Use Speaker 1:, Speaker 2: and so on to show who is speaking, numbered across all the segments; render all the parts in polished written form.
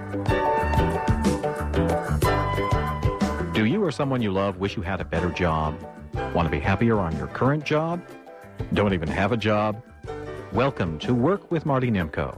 Speaker 1: Do you or someone you love wish you had a better job? Want to be happier on your current job? Don't even have a job? Welcome to Work with Marty Nimko.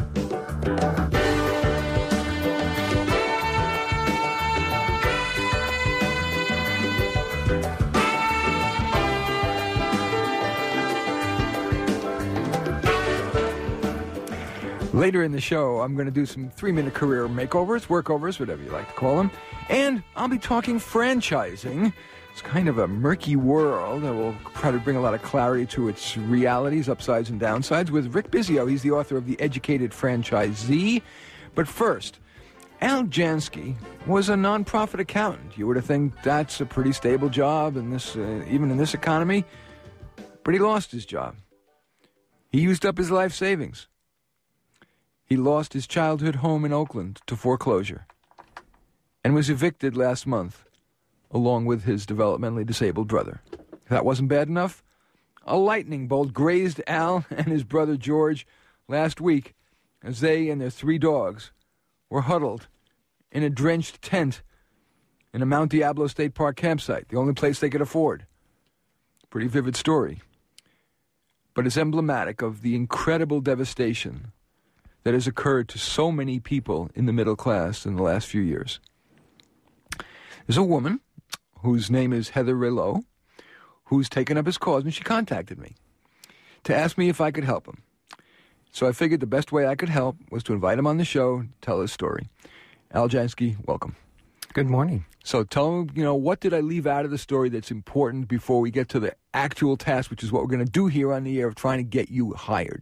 Speaker 2: Later in the show, I'm going to do some 3-minute career makeovers, workovers, whatever you like to call them. And I'll be talking franchising. It's kind of a murky world. I will try to bring a lot of clarity to its realities, upsides and downsides, with Rick Bizio. He's the author of The Educated Franchisee. But first, Al Jansky was a nonprofit accountant. You would have think that's a pretty stable job in this, even in this economy. But he lost his job. He used up his life savings. He lost his childhood home in Oakland to foreclosure and was evicted last month, along with his developmentally disabled brother. If that wasn't bad enough, a lightning bolt grazed Al and his brother George last week as they and their 3 dogs were huddled in a drenched tent in a Mount Diablo State Park campsite, the only place they could afford. Pretty vivid story. But it's emblematic of the incredible devastation that has occurred to so many people in the middle class in the last few years. There's a woman whose name is Heather Rillo, who's taken up his cause, and she contacted me to ask me if I could help him. So I figured the best way I could help was to invite him on the show, tell his story. Al Jansky, welcome.
Speaker 3: Good morning.
Speaker 2: So tell him, what did I leave out of the story that's important before we get to the actual task, which is what we're going to do here on the air of trying to get you hired?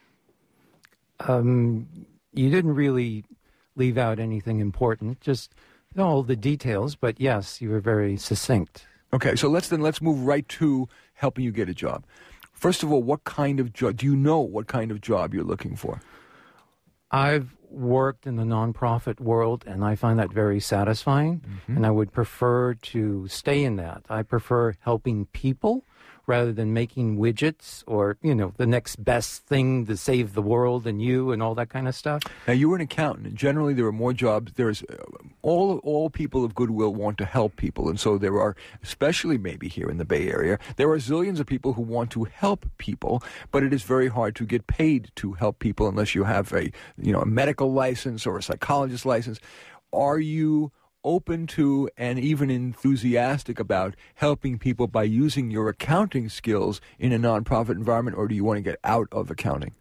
Speaker 3: You didn't really leave out anything important, just all the details, but yes, you were very succinct.
Speaker 2: Okay, so let's move right to helping you get a job. First of all, what kind of job, do you know what kind of job you're looking for?
Speaker 3: I've worked in the nonprofit world, and I find that very satisfying, and I would prefer to stay in that. I prefer helping people rather than making widgets or, the next best thing to save the world and you and all that kind of stuff.
Speaker 2: Now, you were an accountant, and generally there are more jobs. There's all people of goodwill want to help people, and so there are, especially maybe here in the Bay Area, there are zillions of people who want to help people, but it is very hard to get paid to help people unless you have a medical license or a psychologist license. Are you open to and even enthusiastic about helping people by using your accounting skills in a nonprofit environment, or do you want to get out of accounting?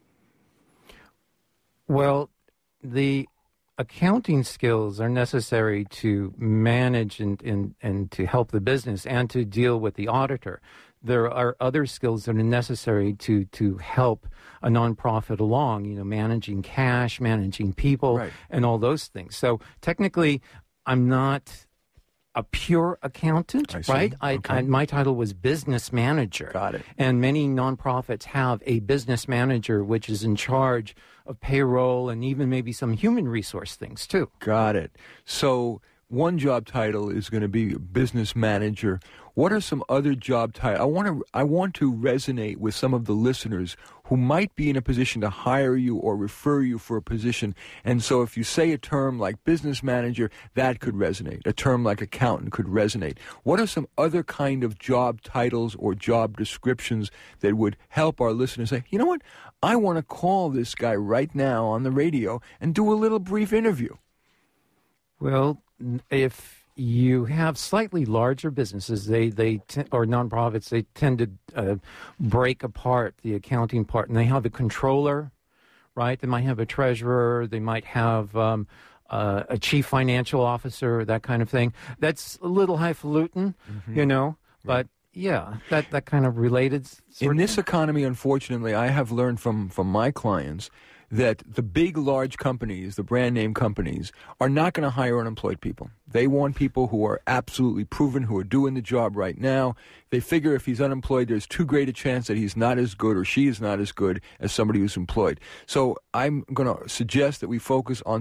Speaker 3: Well, the accounting skills are necessary to manage and to help the business and to deal with the auditor. There are other skills that are necessary to help a nonprofit along, managing cash, managing people, right, and all those things. So technically, I'm not a pure accountant, right? My title was business manager.
Speaker 2: Got it.
Speaker 3: And many nonprofits have a business manager, which is in charge of payroll and even maybe some human resource things, too.
Speaker 2: Got it. So one job title is going to be business manager. What are some other job titles? I want to resonate with some of the listeners who might be in a position to hire you or refer you for a position. And so if you say a term like business manager, that could resonate. A term like accountant could resonate. What are some other kind of job titles or job descriptions that would help our listeners say, you know what, I want to call this guy right now on the radio and do a little brief interview?
Speaker 3: Well, if you have slightly larger businesses, or nonprofits, they tend to break apart the accounting part, and they have a controller, right? They might have a treasurer. They might have a chief financial officer, that kind of thing. That's a little highfalutin, but yeah, that kind of related.
Speaker 2: In this economy, unfortunately, I have learned from my clients that the big, large companies, the brand name companies, are not going to hire unemployed people. They want people who are absolutely proven, who are doing the job right now. They figure if he's unemployed, there's too great a chance that he's not as good or she is not as good as somebody who's employed. So I'm going to suggest that we focus on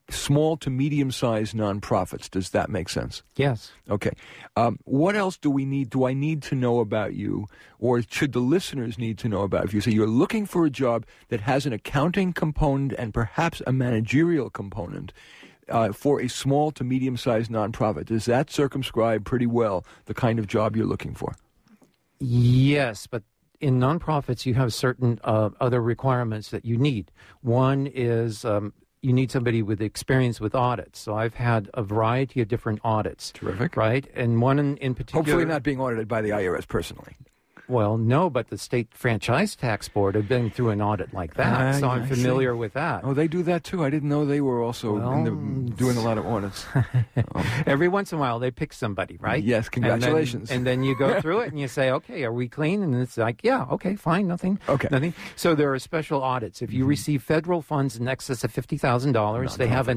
Speaker 2: small to medium-sized nonprofits. Does that make sense?
Speaker 3: Yes.
Speaker 2: Okay. What else do I need to know about you, or should the listeners need to know about you? So you're looking for a job that has an accounting component and perhaps a managerial component for a small to medium-sized nonprofit. Does that circumscribe pretty well the kind of job you're looking for?
Speaker 3: Yes, but in nonprofits, you have certain other requirements that you need. One is you need somebody with experience with audits. So I've had a variety of different audits.
Speaker 2: Terrific.
Speaker 3: Right? And one in particular...
Speaker 2: Hopefully not being audited by the IRS personally.
Speaker 3: Well, no, but the State Franchise Tax Board have been through an audit like that, so I'm familiar with that.
Speaker 2: Oh, they do that too? I didn't know they were also doing a lot of audits.
Speaker 3: Every once in a while, they pick somebody, right?
Speaker 2: Yes, congratulations.
Speaker 3: And then you go through it and you say, okay, are we clean? And it's like, yeah, okay, fine, nothing. So there are special audits. If you receive federal funds in excess of $50,000, they have an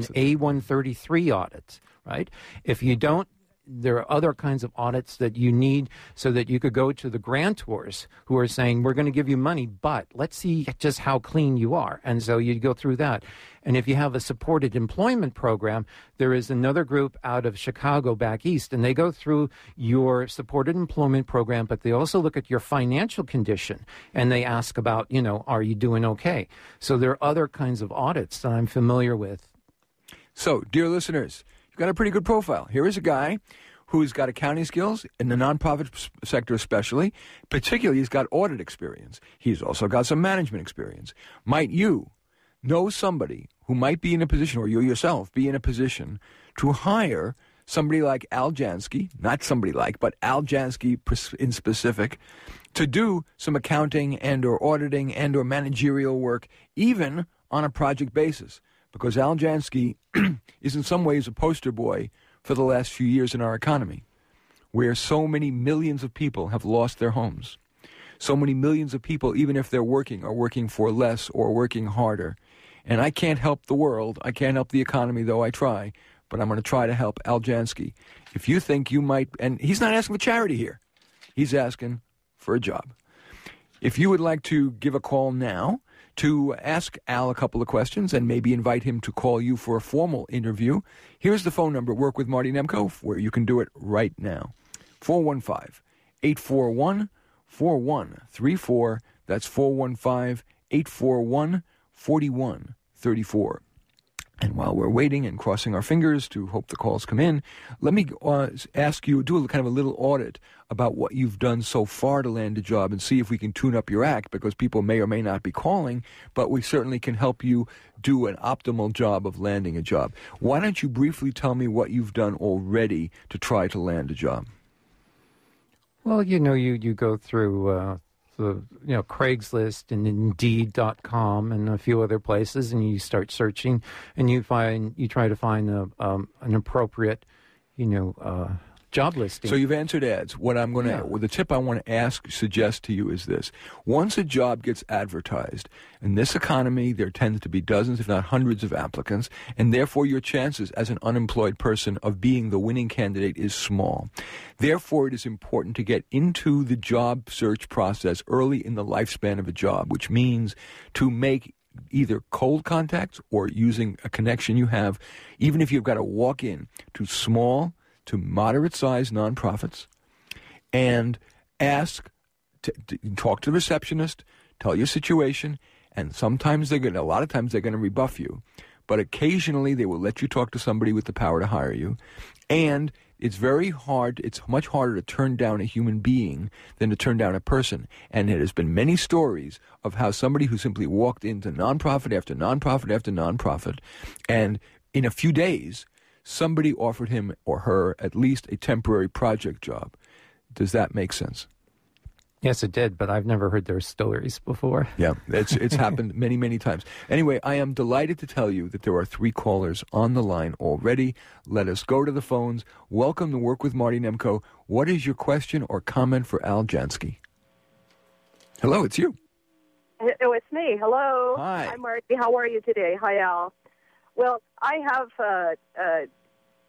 Speaker 3: A133 audit, right? If you don't, there are other kinds of audits that you need so that you could go to the grantors who are saying, we're going to give you money, but let's see just how clean you are. And so you go through that. And if you have a supported employment program, there is another group out of Chicago back east, and they go through your supported employment program, but they also look at your financial condition, and they ask about, are you doing okay? So there are other kinds of audits that I'm familiar with.
Speaker 2: So, dear listeners, got a pretty good profile. Here is a guy who's got accounting skills in the nonprofit sector especially. Particularly, he's got audit experience. He's also got some management experience. Might you know somebody who might be in a position, or you yourself be in a position, to hire somebody like Al Jansky, not somebody like, but Al Jansky in specific, to do some accounting and or auditing and or managerial work, even on a project basis? Because Al Jansky is in some ways a poster boy for the last few years in our economy, where so many millions of people have lost their homes. So many millions of people, even if they're working, are working for less or working harder. And I can't help the world. I can't help the economy, though I try. But I'm going to try to help Al Jansky. If you think you might, and he's not asking for charity here. He's asking for a job. If you would like to give a call now to ask Al a couple of questions and maybe invite him to call you for a formal interview, here's the phone number, Work with Marty Nemko, where you can do it right now. 415-841-4134. That's 415-841-4134. And while we're waiting and crossing our fingers to hope the calls come in, let me ask you, do a kind of a little audit about what you've done so far to land a job and see if we can tune up your act, because people may or may not be calling, but we certainly can help you do an optimal job of landing a job. Why don't you briefly tell me what you've done already to try to land a job?
Speaker 3: Well, you go through Craigslist and Indeed.com and a few other places, and you start searching, and you try to find an appropriate, job listing.
Speaker 2: So you've answered ads. What I'm going to, the tip I want to suggest to you is this: once a job gets advertised, in this economy, there tends to be dozens, if not hundreds, of applicants, and therefore your chances as an unemployed person of being the winning candidate is small. Therefore, it is important to get into the job search process early in the lifespan of a job, which means to make either cold contacts or using a connection you have, even if you've got to walk in to small to moderate-sized nonprofits and ask, talk to the receptionist, tell your situation, and a lot of times they're going to rebuff you, but occasionally they will let you talk to somebody with the power to hire you. And it's much harder to turn down a human being than to turn down a person. And there has been many stories of how somebody who simply walked into nonprofit after nonprofit after nonprofit, and in a few days, somebody offered him or her at least a temporary project job. Does that make sense?
Speaker 3: Yes, it did, but I've never heard their stories before.
Speaker 2: Yeah, it's happened many, many times. Anyway, I am delighted to tell you that there are 3 callers on the line already. Let us go to the phones. Welcome to Work with Marty Nemko. What is your question or comment for Al Jansky? Hello, it's you.
Speaker 4: Oh, it's me. Hello.
Speaker 2: Hi.
Speaker 4: Hi, Marty. How are you today? Hi, Al. Well, I have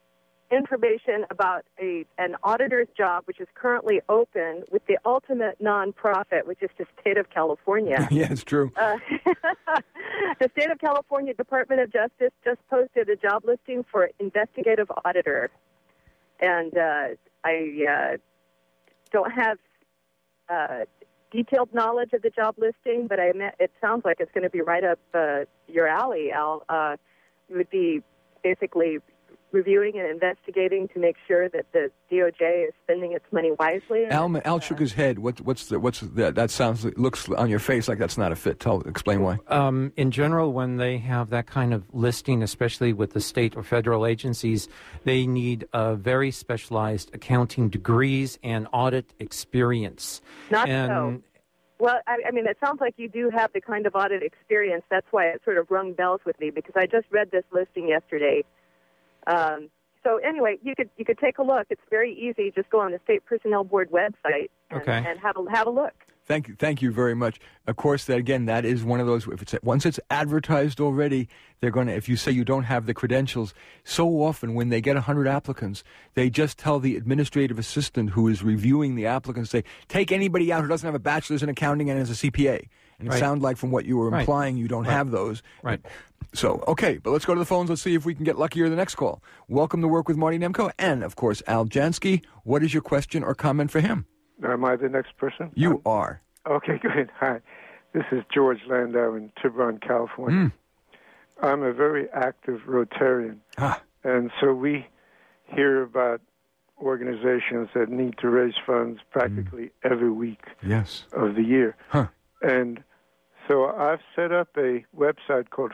Speaker 4: information about an auditor's job, which is currently open with the ultimate nonprofit, which is the state of California.
Speaker 2: Yeah, it's true.
Speaker 4: The state of California Department of Justice just posted a job listing for investigative auditor. And I don't have detailed knowledge of the job listing, but it sounds like it's going to be right up your alley, Al. It would be basically reviewing and investigating to make sure that the DOJ is spending its money wisely.
Speaker 2: Al shook his head. What's that sounds looks on your face like that's not a fit. Explain why.
Speaker 3: In general, when they have that kind of listing, especially with the state or federal agencies, they need very specialized accounting degrees and audit experience.
Speaker 4: Not so. Well, I mean, it sounds like you do have the kind of audit experience. That's why it sort of rung bells with me, because I just read this listing yesterday. So anyway, you could take a look. It's very easy. Just go on the State Personnel Board website and have a look.
Speaker 2: Thank you very much. Of course, that is one of those. Once it's advertised already, they're going to. If you say you don't have the credentials, so often when they get 100 applicants, they just tell the administrative assistant who is reviewing the applicants, say, take anybody out who doesn't have a bachelor's in accounting and is a CPA. And it sounds like from what you were implying, you don't have those.
Speaker 3: Right.
Speaker 2: So, okay, but let's go to the phones. Let's see if we can get luckier the next call. Welcome to Work with Marty Nemko and, of course, Al Jansky. What is your question or comment for him?
Speaker 5: Am I the next person?
Speaker 2: You are.
Speaker 5: Okay, good. Hi. This is George Landau in Tiburon, California. I'm a very active Rotarian. And so we hear about organizations that need to raise funds practically every week of the year. And so I've set up a website called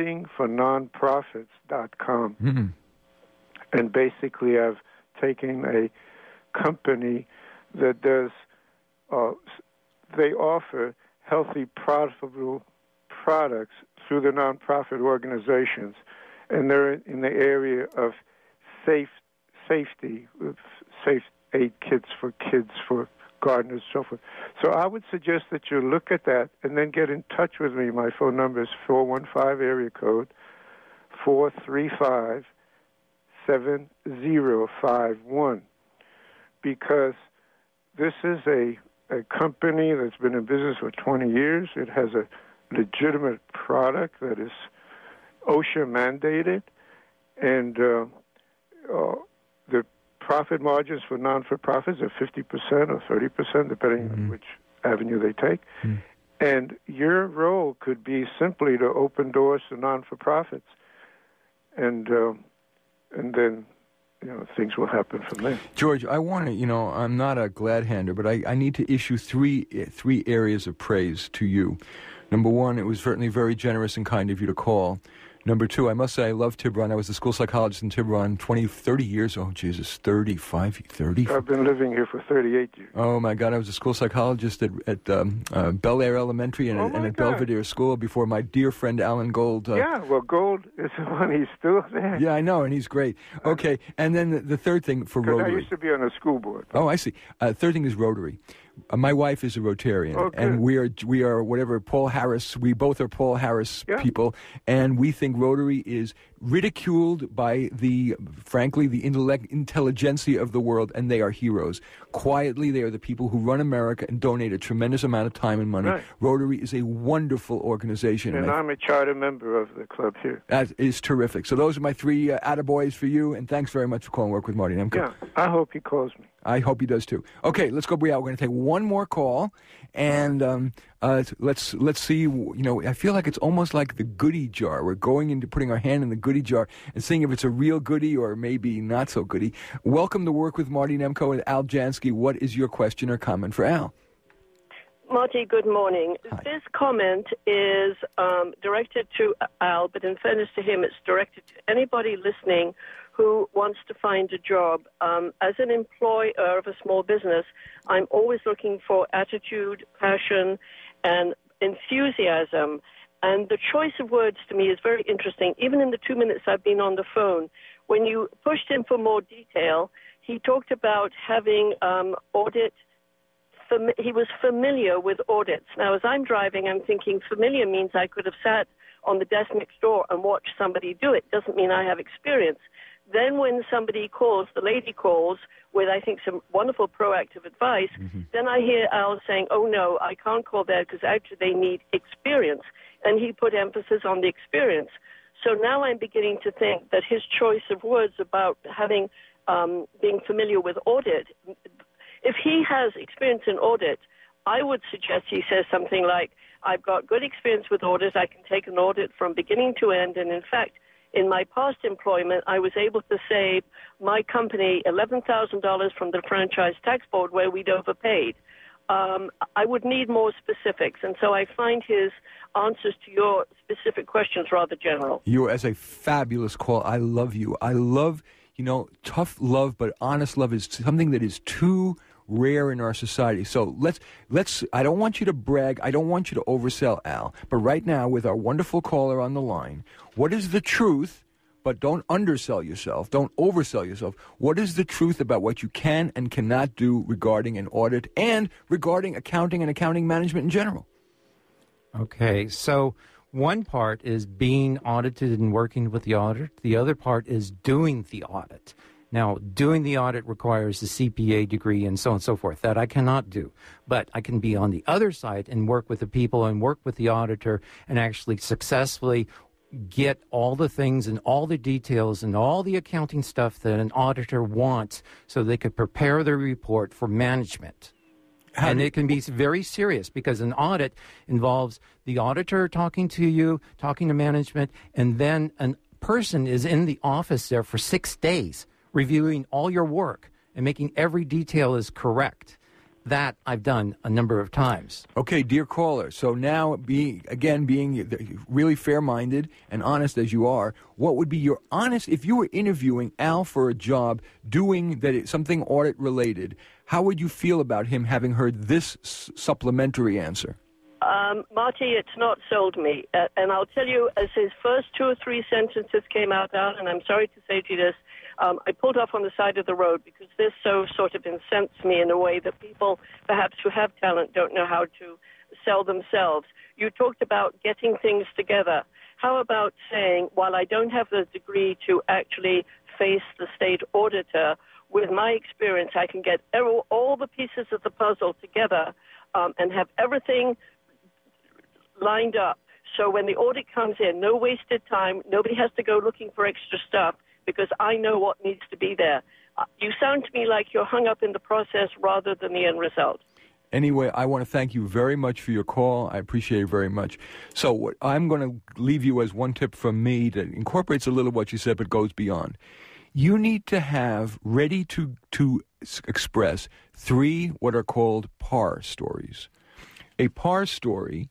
Speaker 5: fundingfornonprofits.com. And basically I've taken a company that does, they offer healthy, profitable products through the nonprofit organizations. And they're in the area of safety, with safe aid kits for kids, for gardeners, so forth. So I would suggest that you look at that and then get in touch with me. My phone number is 415 area code 435-7051, because this is a company that's been in business for 20 years. It has a legitimate product that is OSHA mandated, and the profit margins for non-for-profits are 50% or 30%, depending on which avenue they take. And your role could be simply to open doors to non-for-profits, and then things will happen from there.
Speaker 2: George, I want to, I'm not a glad hander, but I need to issue three areas of praise to you. Number one, it was certainly very generous and kind of you to call. Number two, I must say I love Tiburon. I was a school psychologist in Tiburon 30 years. Oh, Jesus, 30.
Speaker 5: I've been living here for 38 years.
Speaker 2: Oh, my God. I was a school psychologist at Bel Air Elementary and at Belvedere School before my dear friend Alan Gold.
Speaker 5: Gold is the one. He's still there.
Speaker 2: Yeah, I know, and he's great. Okay, and then the third thing for Rotary.
Speaker 5: I used to be on a school board.
Speaker 2: Oh, I see. Third thing is Rotary. My wife is a Rotarian, and we are whatever Paul Harris. We both are Paul Harris people, and we think Rotary is ridiculed by the intelligentsia of the world, and they are heroes. Quietly, they are the people who run America and donate a tremendous amount of time and money. Right. Rotary is a wonderful organization.
Speaker 5: And I'm a charter member of the club here.
Speaker 2: That is terrific. So those are my three attaboys for you, and thanks very much for calling Work with Marty Nemko.
Speaker 5: Yeah, I hope he calls me.
Speaker 2: I hope he does too. Okay, let's go, Brielle. We're going to take one more call, and let's see. I feel like it's almost like the goodie jar. We're going into putting our hand in the goodie jar and seeing if it's a real goodie or maybe not so goodie. Welcome to Work with Marty Nemko and Al Jansky. What is your question or comment for Al?
Speaker 6: Marty, good morning.
Speaker 2: Hi.
Speaker 6: This comment is directed to Al, but in fairness to him, it's directed to anybody listening who wants to find a job. As an employer of a small business, I'm always looking for attitude, passion, and enthusiasm. And the choice of words to me is very interesting. Even in the 2 minutes I've been on the phone, when you pushed him for more detail, he talked about having audit. He was familiar with audits. Now, as I'm driving, I'm thinking familiar means I could have sat on the desk next door and watched somebody do it. Doesn't mean I have experience. Then when somebody calls, the lady calls with, I think, some wonderful proactive advice, then I hear Al saying, oh, no, I can't call there because actually they need experience. And he put emphasis on the experience. So now I'm beginning to think that his choice of words about having being familiar with audit, if he has experience in audit, I would suggest he says something like, I've got good experience with audit. I can take an audit from beginning to end. And in fact, in my past employment, I was able to save my company $11,000 from the Franchise Tax Board where we'd overpaid. I would need more specifics. And so I find his answers to your specific questions rather general.
Speaker 2: You as a fabulous call. I love you. I love, tough love, but honest love is something that is too rare in our society. So let's I don't want you to brag. I don't want you to oversell, Al. But right now, with our wonderful caller on the line, what is the truth? But don't undersell yourself. Don't oversell yourself. What is the truth about what you can and cannot do regarding an audit and regarding accounting and accounting management in general?
Speaker 3: Okay, so one part is being audited and working with the auditor. The other part is doing the audit. Now, doing the audit requires a CPA degree and so on and so forth. That I cannot do. But I can be on the other side and work with the people and work with the auditor and actually successfully get all the things and all the details and all the accounting stuff that an auditor wants so they could prepare their report for management. And it can be very serious because an audit involves the auditor talking to you, talking to management, and then a person is in the office there for 6 days reviewing all your work and making every detail is correct. That I've done a number of times.
Speaker 2: Okay, dear caller, so now being really fair-minded and honest as you are, what would be your honest, if you were interviewing Al for a job doing something audit-related, how would you feel about him having heard this supplementary answer?
Speaker 6: Marty, it's not sold me. And I'll tell you, as his first 2 or 3 sentences came out, and I'm sorry to say to you this, I pulled off on the side of the road because this so sort of incensed me in a way that people, perhaps who have talent, don't know how to sell themselves. You talked about getting things together. How about saying, while I don't have the degree to actually face the state auditor, with my experience, I can get all the pieces of the puzzle together and have everything lined up. So when the audit comes in, no wasted time, nobody has to go looking for extra stuff because I know what needs to be there. You sound to me like you're hung up in the process rather than the end result.
Speaker 2: Anyway, I want to thank you very much for your call. I appreciate it very much. So what I'm going to leave you as one tip from me that incorporates a little what you said but goes beyond. You need to have ready to express 3 what are called PAR stories. A PAR story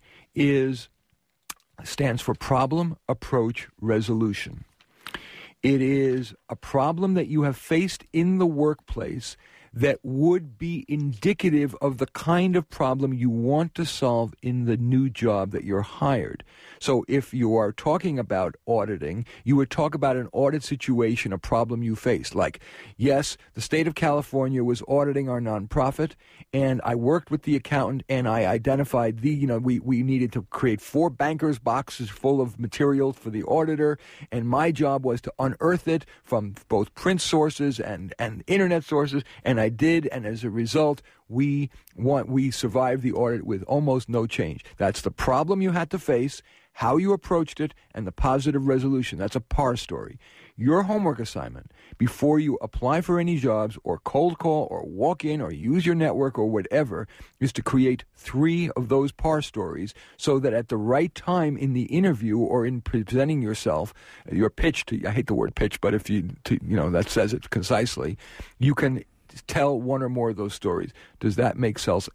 Speaker 2: stands for Problem, Approach, Resolution. It is a problem that you have faced in the workplace that would be indicative of the kind of problem you want to solve in the new job that you're hired. So if you are talking about auditing, you would talk about an audit situation, a problem you faced. Like, yes, the state of California was auditing our nonprofit, and I worked with the accountant, and I identified we needed to create 4 bankers' boxes full of materials for the auditor, and my job was to unearth it from both print sources and internet sources, and I did, and as a result, we survived the audit with almost no change. That's the problem you had to face, how you approached it, and the positive resolution. That's a PAR story. Your homework assignment, before you apply for any jobs or cold call or walk in or use your network or whatever, is to create 3 of those PAR stories so that at the right time in the interview or in presenting yourself, your pitch I hate the word pitch, but if that says it concisely, you can tell one or more of those stories. Does that make sense,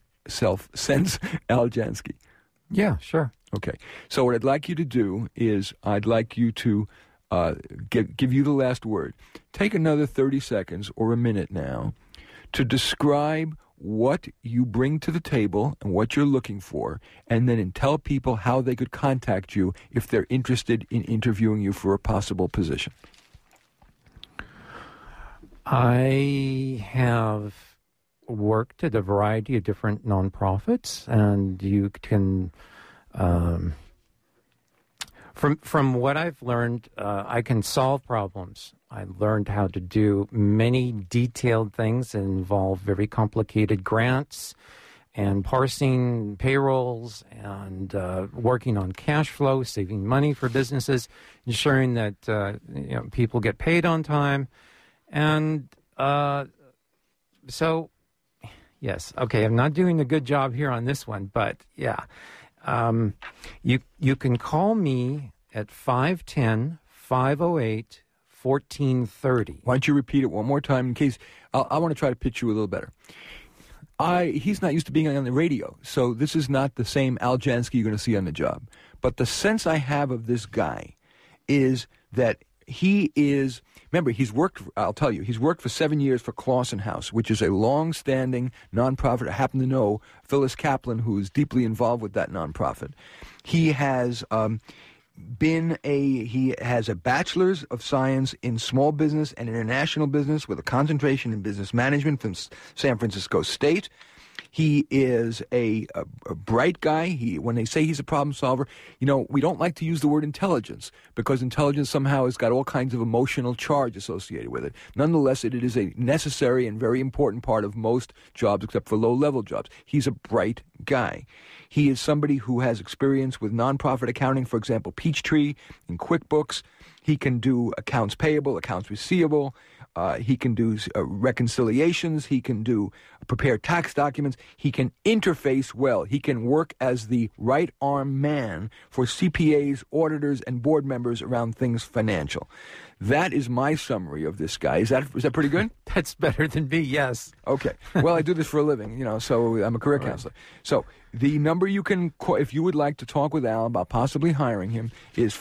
Speaker 2: Al Jansky?
Speaker 3: Yeah, sure.
Speaker 2: Okay. So what I'd like you to do is I'd like you to give you the last word. Take another 30 seconds or a minute now to describe what you bring to the table and what you're looking for, and then tell people how they could contact you if they're interested in interviewing you for a possible position.
Speaker 3: I have worked at a variety of different nonprofits, and you can From what I've learned, I can solve problems. I learned how to do many detailed things that involve very complicated grants and parsing payrolls and working on cash flow, saving money for businesses, ensuring that people get paid on time. And so, yes, okay, I'm not doing a good job here on this one, but yeah. You can call me at 510-508-1430.
Speaker 2: Why don't you repeat it one more time in case I want to try to pitch you a little better. He's not used to being on the radio, so this is not the same Al Jansky you're going to see on the job. But the sense I have of this guy is that he is, remember, he's worked for 7 years for Clausen House, which is a long-standing nonprofit. I happen to know Phyllis Kaplan, who is deeply involved with that nonprofit. He has he has a bachelor's of science in small business and international business with a concentration in business management from San Francisco State. He is a bright guy. When they say he's a problem solver, we don't like to use the word intelligence because intelligence somehow has got all kinds of emotional charge associated with it. Nonetheless, it is a necessary and very important part of most jobs except for low-level jobs. He's a bright guy. He is somebody who has experience with nonprofit accounting, for example, Peachtree and QuickBooks. He can do accounts payable, accounts receivable. He can do reconciliations. He can prepare tax documents. He can interface well. He can work as the right-arm man for CPAs, auditors, and board members around things financial. That is my summary of this guy. Is that pretty good?
Speaker 3: That's better than me, yes.
Speaker 2: Okay. Well, I do this for a living, so I'm a career counselor. So the number you can call, if you would like to talk with Al about possibly hiring him, is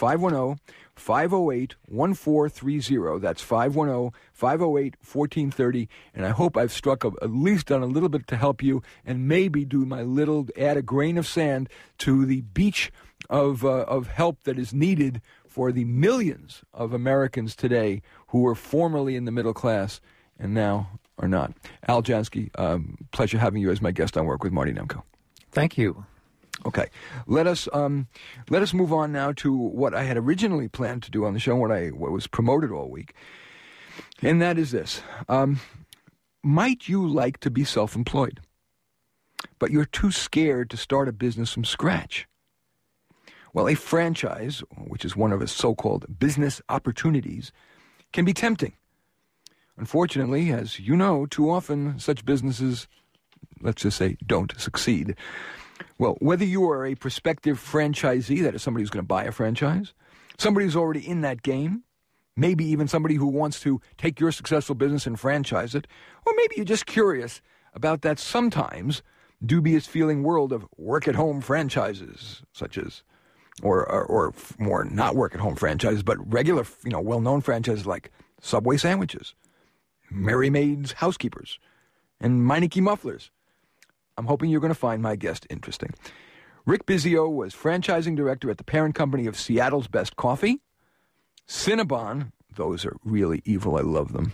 Speaker 2: 510-508-1430. That's 510-508-1430. And I hope I've at least done a little bit to help you and maybe add a grain of sand to the beach of help that is needed for the millions of Americans today who were formerly in the middle class and now are not. Al Jansky, pleasure having you as my guest on Work with Marty Nemko.
Speaker 3: Thank you.
Speaker 2: Okay, let us move on now to what I had originally planned to do on the show, what was promoted all week, and that is this: might you like to be self-employed, but you're too scared to start a business from scratch? Well, a franchise, which is one of its so-called business opportunities, can be tempting. Unfortunately, as you know, too often such businesses, let's just say, don't succeed. Well, whether you are a prospective franchisee, that is somebody who's going to buy a franchise, somebody who's already in that game, maybe even somebody who wants to take your successful business and franchise it, or maybe you're just curious about that sometimes dubious feeling world of work-at-home franchises, such as, or more not work-at-home franchises, but regular, well-known franchises like Subway sandwiches, Mary Maid's housekeepers, and Meineke mufflers. I'm hoping you're going to find my guest interesting. Rick Bizio was franchising director at the parent company of Seattle's Best Coffee, Cinnabon. Those are really evil. I love them.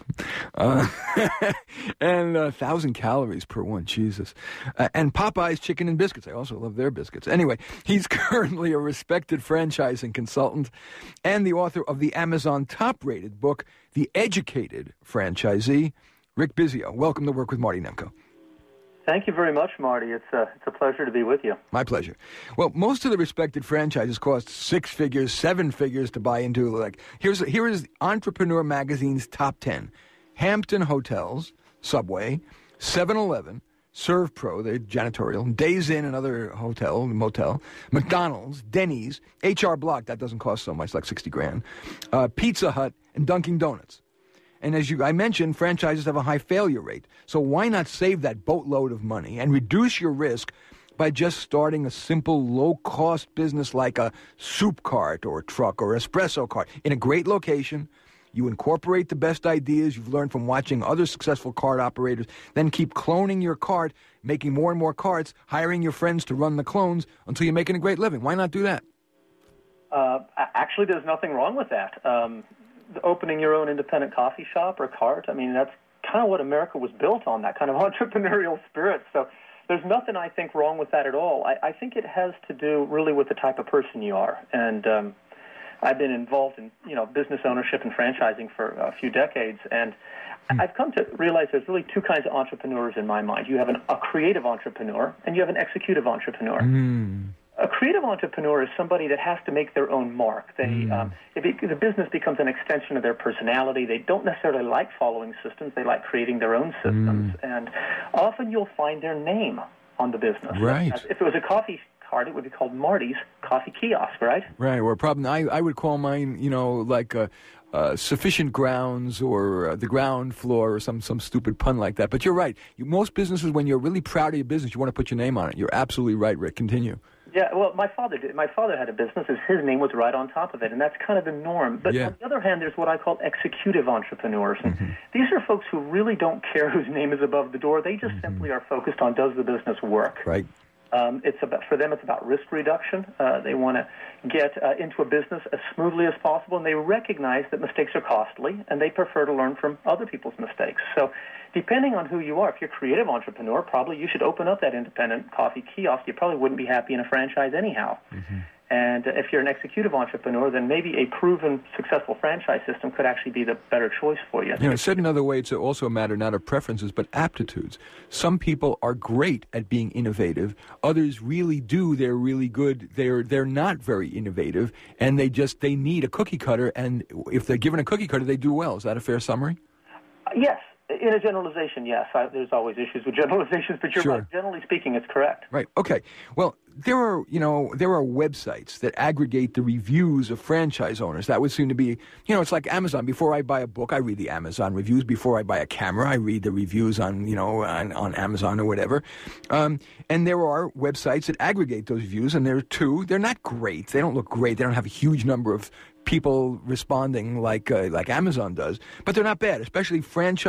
Speaker 2: And 1,000 calories per one. Jesus. And Popeye's Chicken and Biscuits. I also love their biscuits. Anyway, he's currently a respected franchising consultant and the author of the Amazon top-rated book, The Educated Franchisee. Rick Bizio, welcome to Work with Marty Nemko.
Speaker 7: Thank you very much, Marty. It's a pleasure to be with you.
Speaker 2: My pleasure. Well, most of the respected franchises cost 6 figures, 7 figures to buy into. Here is Entrepreneur Magazine's top 10: Hampton Hotels, Subway, 7-Eleven, ServPro, the janitorial, Days Inn, another motel, McDonald's, Denny's, HR Block, that doesn't cost so much, like $60,000, Pizza Hut, and Dunkin' Donuts. And as I mentioned, franchises have a high failure rate. So why not save that boatload of money and reduce your risk by just starting a simple, low-cost business like a soup cart or a truck or espresso cart in a great location? You incorporate the best ideas you've learned from watching other successful cart operators, then keep cloning your cart, making more and more carts, hiring your friends to run the clones until you're making a great living. Why not do that?
Speaker 7: Actually, there's nothing wrong with that. Opening your own independent coffee shop or cart, that's kind of what America was built on, that kind of entrepreneurial spirit. So there's nothing, I think, wrong with that at all. I think it has to do really with the type of person you are. And I've been involved in, business ownership and franchising for a few decades, and I've come to realize there's really two kinds of entrepreneurs in my mind. You have a creative entrepreneur, and you have an executive entrepreneur. A creative entrepreneur is somebody that has to make their own mark. The business becomes an extension of their personality. They don't necessarily like following systems. They like creating their own systems. And often you'll find their name on the business.
Speaker 2: Right.
Speaker 7: If it was a coffee cart, it would be called Marty's Coffee Kiosk, right?
Speaker 2: Right. Or probably I would call mine, like Sufficient Grounds or the Ground Floor or some stupid pun like that. But you're right. Most businesses, when you're really proud of your business, you want to put your name on it. You're absolutely right, Rick. Continue.
Speaker 7: Yeah, well, my father did. My father had a business. His name was right on top of it, and that's kind of the norm. But on the other hand, there's what I call executive entrepreneurs. And these are folks who really don't care whose name is above the door. They just simply are focused on, does the business work?
Speaker 2: Right.
Speaker 7: For them, it's about risk reduction. They want to get into a business as smoothly as possible, and they recognize that mistakes are costly, and they prefer to learn from other people's mistakes. So depending on who you are, if you're a creative entrepreneur, probably you should open up that independent coffee kiosk. You probably wouldn't be happy in a franchise anyhow. And if you're an executive entrepreneur, then maybe a proven successful franchise system could actually be the better choice for you.
Speaker 2: Said another way, it's also a matter not of preferences, but aptitudes. Some people are great at being innovative. Others really do. They're really good. They're not very innovative, and they need a cookie cutter, and if they're given a cookie cutter, they do well. Is that a fair summary?
Speaker 7: Yes. In a generalization, yes. There's always issues with generalizations, but you're right. Generally speaking, it's correct.
Speaker 2: Right. Okay. Well, there are websites that aggregate the reviews of franchise owners. That would seem to be, it's like Amazon. Before I buy a book, I read the Amazon reviews. Before I buy a camera, I read the reviews on Amazon or whatever. And there are websites that aggregate those reviews, and there are two. They're not great. They don't look great. They don't have a huge number of people responding like Amazon does, but they're not bad, especially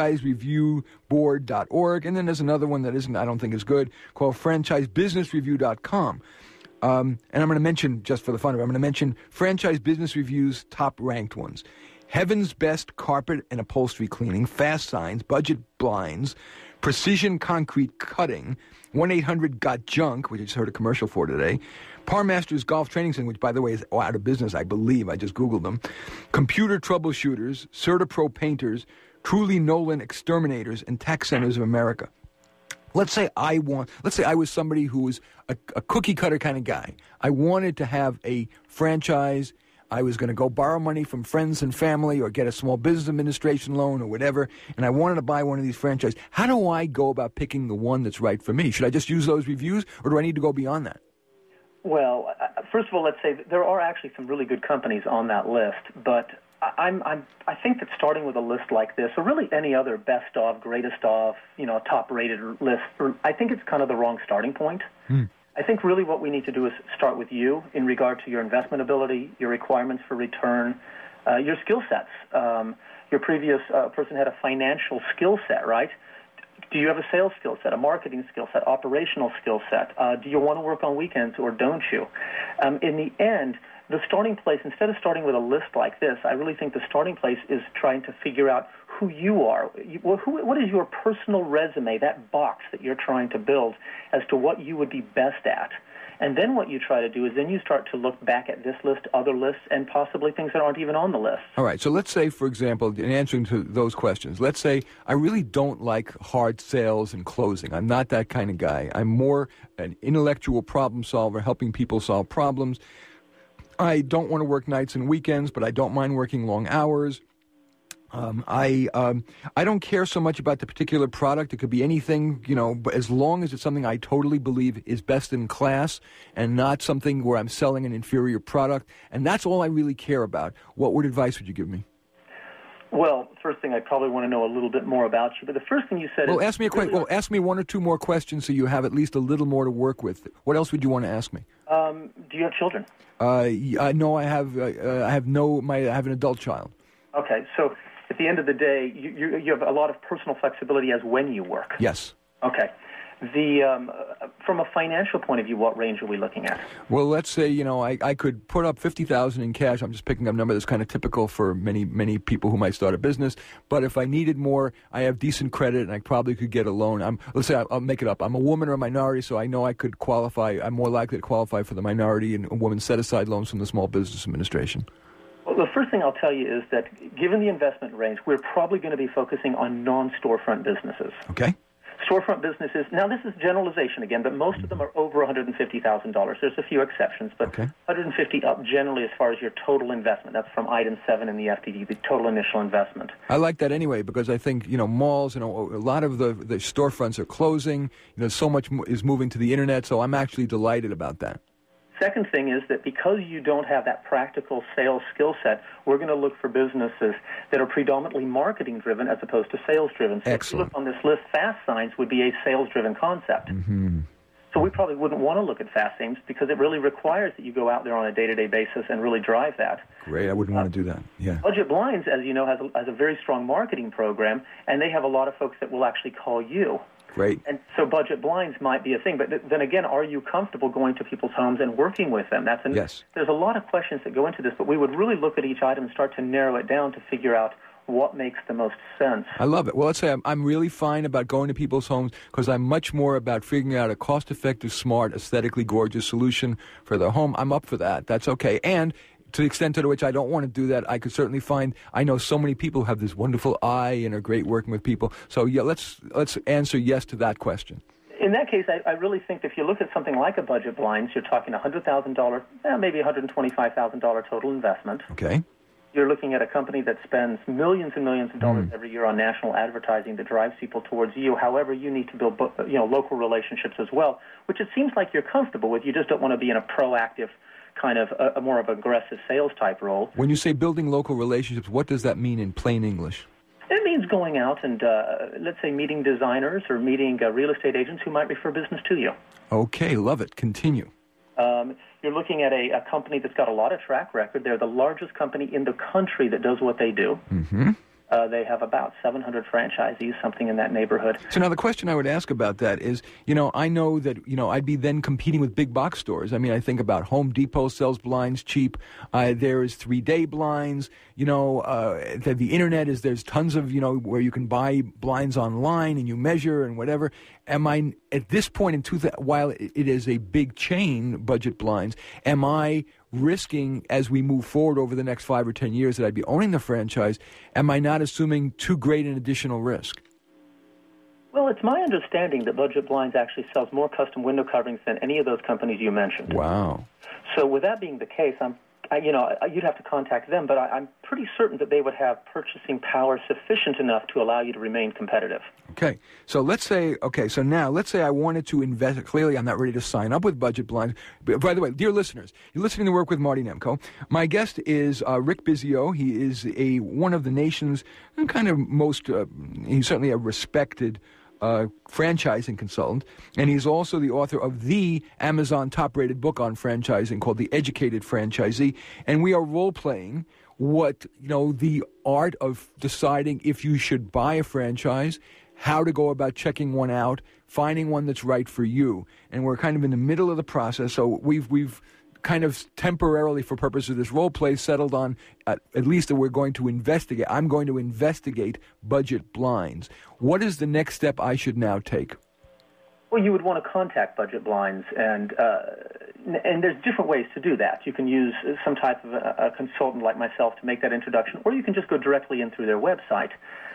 Speaker 2: franchisereviewboard.org. And then there's another one that I don't think is good, called franchisebusinessreview.com. And I'm going to mention, just for the fun of it, I'm going to mention Franchise Business Review's top ranked ones. Heaven's Best Carpet and Upholstery Cleaning, Fast Signs, Budget Blinds, Precision Concrete Cutting, 1-800-GOT-JUNK, which I just heard a commercial for today, Parmasters Golf Training Center, which, by the way, is out of business, I believe. I just Googled them. Computer Troubleshooters, CertaPro Painters, Truly Nolan Exterminators, and Tax Centers of America. Let's say I was somebody who was a cookie-cutter kind of guy. I wanted to have a franchise. I was going to go borrow money from friends and family or get a small business administration loan or whatever, and I wanted to buy one of these franchises. How do I go about picking the one that's right for me? Should I just use those reviews, or do I need to go beyond that?
Speaker 7: Well, first of all, let's say there are actually some really good companies on that list, but I think that starting with a list like this, or really any other best of, greatest of, top-rated list, I think it's kind of the wrong starting point. I think really what we need to do is start with you in regard to your investment ability, your requirements for return, your skill sets. Your previous person had a financial skill set, right? Do you have a sales skill set, a marketing skill set, operational skill set? Do you want to work on weekends or don't you? In the end, the starting place, instead of starting with a list like this, I really think the starting place is trying to figure out who you are. What is your personal resume, that box that you're trying to build as to what you would be best at? And then what you try to do is then you start to look back at this list, other lists, and possibly things that aren't even on the list.
Speaker 2: All right. So let's say, for example, in answering to those questions, let's say I really don't like hard sales and closing. I'm not that kind of guy. I'm more an intellectual problem solver, helping people solve problems. I don't want to work nights and weekends, but I don't mind working long hours. I don't care so much about the particular product. It could be anything, but as long as it's something I totally believe is best in class and not something where I'm selling an inferior product. And that's all I really care about. What advice would you give me?
Speaker 7: Well, first thing, I probably want to know a little bit more about you. But the first thing you said is...
Speaker 2: ask me one or two more questions so you have at least a little more to work with. What else would you want to ask me?
Speaker 7: Do you have children?
Speaker 2: No, I have an adult child.
Speaker 7: Okay, so at the end of the day, you have a lot of personal flexibility as when you work.
Speaker 2: Yes.
Speaker 7: Okay. From a financial point of view, what range are we looking at?
Speaker 2: Well, let's say, I could put up $50,000 in cash. I'm just picking up a number that's kind of typical for many people who might start a business. But if I needed more, I have decent credit, and I probably could get a loan. Let's say I'll make it up. I'm a woman or a minority, so I know I could qualify. I'm more likely to qualify for the minority and woman set-aside loans from the Small Business Administration.
Speaker 7: Well, the first thing I'll tell you is that given the investment range, we're probably going to be focusing on non-storefront businesses.
Speaker 2: Okay.
Speaker 7: Storefront businesses, now this is generalization again, but most of them are over $150,000. There's a few exceptions, but
Speaker 2: okay.
Speaker 7: 150 up generally as far as your total investment. That's from item 7 in the FDD, the total initial investment.
Speaker 2: I like that anyway because I think, malls, a lot of the storefronts are closing. So much is moving to the internet, so I'm actually delighted about that.
Speaker 7: Second thing is that because you don't have that practical sales skill set, we're going to look for businesses that are predominantly marketing-driven as opposed to sales-driven. So
Speaker 2: Excellent.
Speaker 7: if you look on this list, fast signs would be a sales-driven concept.
Speaker 2: Mm-hmm.
Speaker 7: So we probably wouldn't want to look at fast signs because it really requires that you go out there on a day-to-day basis and really drive that.
Speaker 2: Great. I wouldn't want to do that. Yeah.
Speaker 7: Budget Blinds, as you know, has a very strong marketing program, and they have a lot of folks that will actually call you.
Speaker 2: Great.
Speaker 7: And so budget blinds might be a thing. But then again, are you comfortable going to people's homes and working with them?
Speaker 2: Yes.
Speaker 7: There's a lot of questions that go into this, but we would really look at each item and start to narrow it down to figure out what makes the most sense.
Speaker 2: I love it. Well, let's say I'm really fine about going to people's homes because I'm much more about figuring out a cost-effective, smart, aesthetically gorgeous solution for their home. I'm up for that. That's okay. And to the extent to which I don't want to do that, I could certainly I know so many people who have this wonderful eye and are great working with people. So, yeah, let's answer yes to that question.
Speaker 7: In that case, I really think if you look at something like a budget blinds, you're talking $100,000, maybe $125,000 total investment.
Speaker 2: Okay.
Speaker 7: You're looking at a company that spends millions and millions of dollars every year on national advertising that drives people towards you. However, you need to build local relationships as well, which it seems like you're comfortable with. You just don't want to be in a proactive kind of a more of an aggressive sales type role.
Speaker 2: When you say building local relationships, what does that mean in plain English?
Speaker 7: It means going out and, let's say, meeting designers or meeting real estate agents who might refer business to you.
Speaker 2: Okay, love it. Continue.
Speaker 7: You're looking at a company that's got a lot of track record. They're the largest company in the country that does what they do.
Speaker 2: Mm-hmm.
Speaker 7: They have about 700 franchisees, something in that neighborhood.
Speaker 2: So now the question I would ask about that is, I know that, I'd be then competing with big box stores. I mean, I think about Home Depot sells blinds cheap. There is 3-day blinds. The internet there's tons of, where you can buy blinds online and you measure and whatever. Am I, at this point while it is a big chain, Budget Blinds, am I risking as we move forward over the next 5 or 10 years that I'd be owning the franchise? Am I not assuming too great an additional risk?
Speaker 7: Well, it's my understanding that Budget Blinds actually sells more custom window coverings than any of those companies you mentioned.
Speaker 2: Wow.
Speaker 7: So with that being the case, you'd have to contact them, but I'm pretty certain that they would have purchasing power sufficient enough to allow you to remain competitive.
Speaker 2: Okay. So let's say I wanted to invest. Clearly, I'm not ready to sign up with Budget Blinds. By the way, dear listeners, you're listening to Work with Marty Nemko. My guest is Rick Bizio. He is one of the nation's kind of most, he's certainly a respected franchising consultant, and he's also the author of the Amazon top-rated book on franchising called The Educated Franchisee, and we are role-playing what, the art of deciding if you should buy a franchise, how to go about checking one out, finding one that's right for you, and we're kind of in the middle of the process, so we've kind of temporarily, for purposes of this role play, settled on at least that we're going to investigate. I'm going to investigate Budget Blinds. What is the next step I should now take?
Speaker 7: Well, you would want to contact Budget Blinds, and there's different ways to do that. You can use some type of a consultant like myself to make that introduction, or you can just go directly in through their website.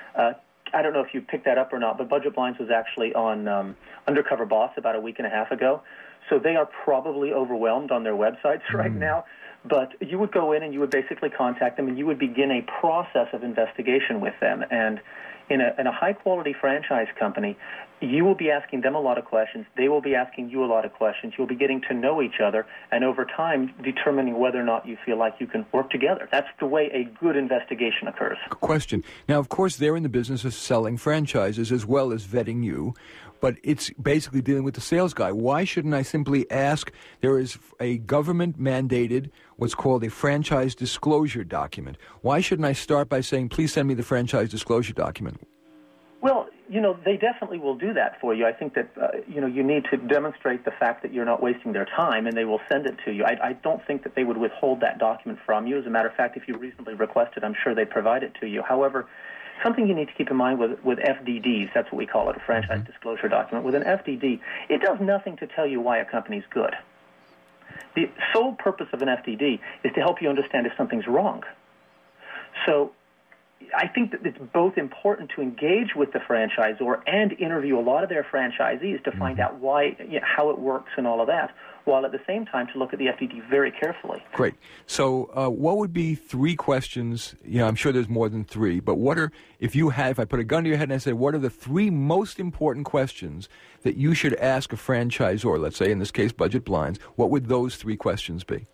Speaker 7: I don't know if you picked that up or not, but Budget Blinds was actually on Undercover Boss about a week and a half ago. So they are probably overwhelmed on their websites right now. But you would go in and you would basically contact them and you would begin a process of investigation with them. And in a high-quality franchise company, you will be asking them a lot of questions. They will be asking you a lot of questions. You'll be getting to know each other, and over time determining whether or not you feel like you can work together. That's the way a good investigation occurs.
Speaker 2: Question. Now, of course, they're in the business of selling franchises as well as vetting you, but it's basically dealing with the sales guy. Why shouldn't I simply ask? There is a government-mandated, what's called a franchise disclosure document. Why shouldn't I start by saying, please send me the franchise disclosure document?
Speaker 7: Well, they definitely will do that for you. I think that, you need to demonstrate the fact that you're not wasting their time, and they will send it to you. I don't think that they would withhold that document from you. As a matter of fact, if you reasonably request it, I'm sure they'd provide it to you. However, something you need to keep in mind with FDDs, that's what we call it, a franchise disclosure document. With an FDD, it does nothing to tell you why a company's good. The sole purpose of an FDD is to help you understand if something's wrong. So I think that it's both important to engage with the franchisor and interview a lot of their franchisees to find out why, how it works and all of that, while at the same time to look at the FDD very carefully.
Speaker 2: Great. So what would be 3 questions? I'm sure there's more than 3, but if I put a gun to your head and I said, what are the 3 most important questions that you should ask a franchisor, let's say in this case Budget Blinds, what would those 3 questions be?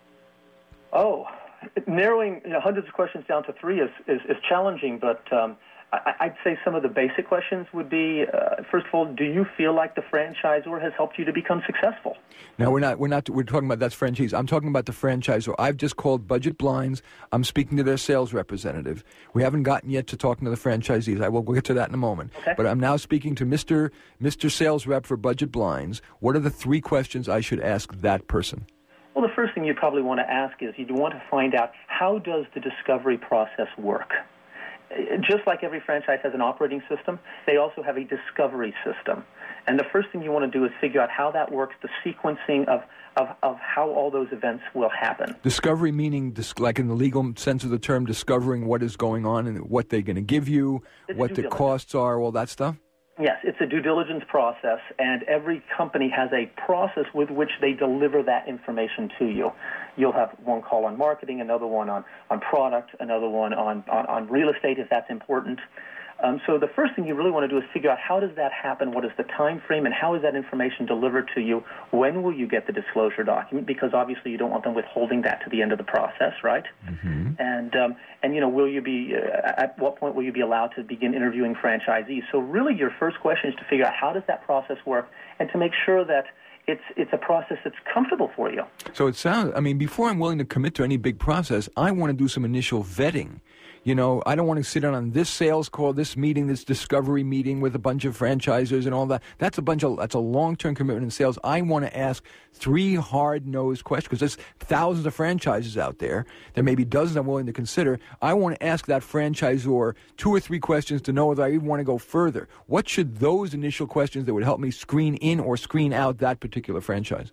Speaker 7: Oh, narrowing hundreds of questions down to 3 is challenging, but I'd say some of the basic questions would be, first of all, do you feel like the franchisor has helped you to become successful?
Speaker 2: No, we're talking about that's franchise. I'm talking about the franchisor. I've just called Budget Blinds. I'm speaking to their sales representative. We haven't gotten yet to talking to the franchisees. We'll get to that in a moment.
Speaker 7: Okay.
Speaker 2: But I'm now speaking to Mr. Sales Rep for Budget Blinds. What are the 3 questions I should ask that person?
Speaker 7: Well, the first thing you probably want to ask is you'd want to find out, how does the discovery process work? Just like every franchise has an operating system, they also have a discovery system. And the first thing you want to do is figure out how that works, the sequencing of how all those events will happen. Discovery
Speaker 2: meaning, like in the legal sense of the term, discovering what is going on and what they're going to give you, what the costs are, all that stuff?
Speaker 7: Yes, it's a due diligence process, and every company has a process with which they deliver that information to you. You'll have one call on marketing, another one on product, another one on real estate if that's important. So the first thing you really want to do is figure out, how does that happen, what is the time frame, and how is that information delivered to you? When will you get the disclosure document? Because obviously you don't want them withholding that to the end of the process, right? Mm-hmm. And will you be at what point will you be allowed to begin interviewing franchisees? So really your first question is to figure out, how does that process work, and to make sure that it's a process that's comfortable for you.
Speaker 2: So it sounds, before I'm willing to commit to any big process, I want to do some initial vetting. I don't want to sit on this sales call, this meeting, this discovery meeting with a bunch of franchisers and all that. That's a long-term commitment in sales. I want to ask 3 hard-nosed questions, because there's thousands of franchises out there. There may be dozens I'm willing to consider. I want to ask that franchisor 2 or 3 questions to know whether I even want to go further. What should those initial questions that would help me screen in or screen out that particular franchise?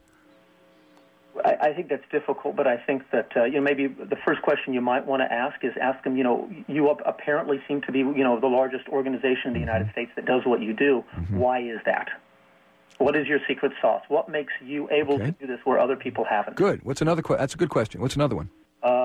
Speaker 7: I think that's difficult, but I think that maybe the first question you might want to ask them, you apparently seem to be the largest organization in the United States that does what you do. Mm-hmm. Why is that? What is your secret sauce? What makes you able to do this where other people haven't?
Speaker 2: Good. What's another? That's a good question. What's another one?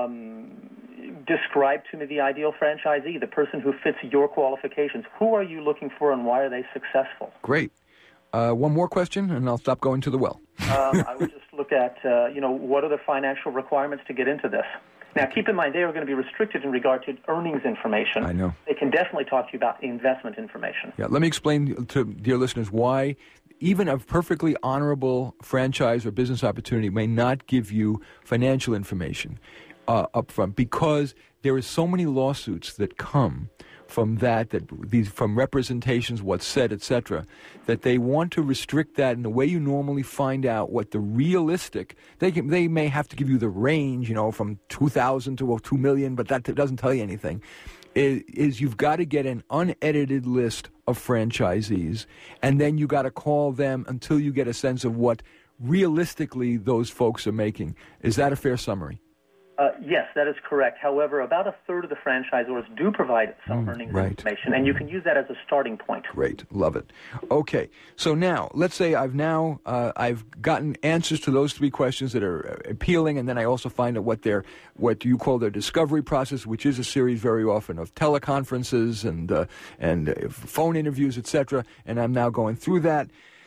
Speaker 7: Describe to me the ideal franchisee, the person who fits your qualifications. Who are you looking for, and why are they successful?
Speaker 2: Great. One more question, and I'll stop going to the well.
Speaker 7: I would just look at, what are the financial requirements to get into this? Now, keep in mind, they are going to be restricted in regard to earnings information.
Speaker 2: I know.
Speaker 7: They can definitely talk to you about investment information.
Speaker 2: Yeah, let me explain to dear listeners why even a perfectly honorable franchise or business opportunity may not give you financial information up front, because there are so many lawsuits that come from from representations, what's said, etc., that they want to restrict that in the way you normally find out what the realistic. They may have to give you the range, from 2,000 to 2 million, but that doesn't tell you anything. Is you've got to get an unedited list of franchisees, and then you got to call them until you get a sense of what realistically those folks are making. Is that a fair summary?
Speaker 7: Yes, that is correct. However, about a third of the franchisors do provide some earnings information, and you can use that as a starting point.
Speaker 2: Great. Love it. Okay. So now, let's say I've gotten answers to those 3 questions that are appealing, and then I also find out what you call their discovery process, which is a series very often of teleconferences and phone interviews, etc., and I'm now going through that.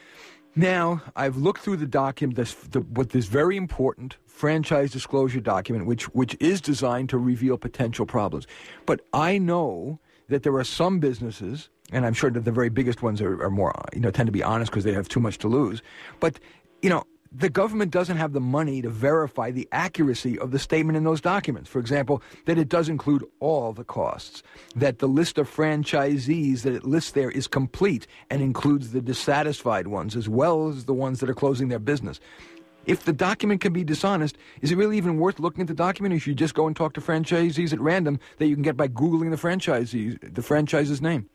Speaker 2: Now, I've looked through the document, this very important franchise disclosure document, which is designed to reveal potential problems. But I know that there are some businesses, and I'm sure that the very biggest ones are more, tend to be honest because they have too much to lose. But, the government doesn't have the money to verify the accuracy of the statement in those documents. For example, that it does include all the costs, that the list of franchisees that it lists there is complete and includes the dissatisfied ones as well as the ones that are closing their business. If the document can be dishonest, is it really even worth looking at the document, or should you just go and talk to franchisees at random that you can get by Googling the franchise's name?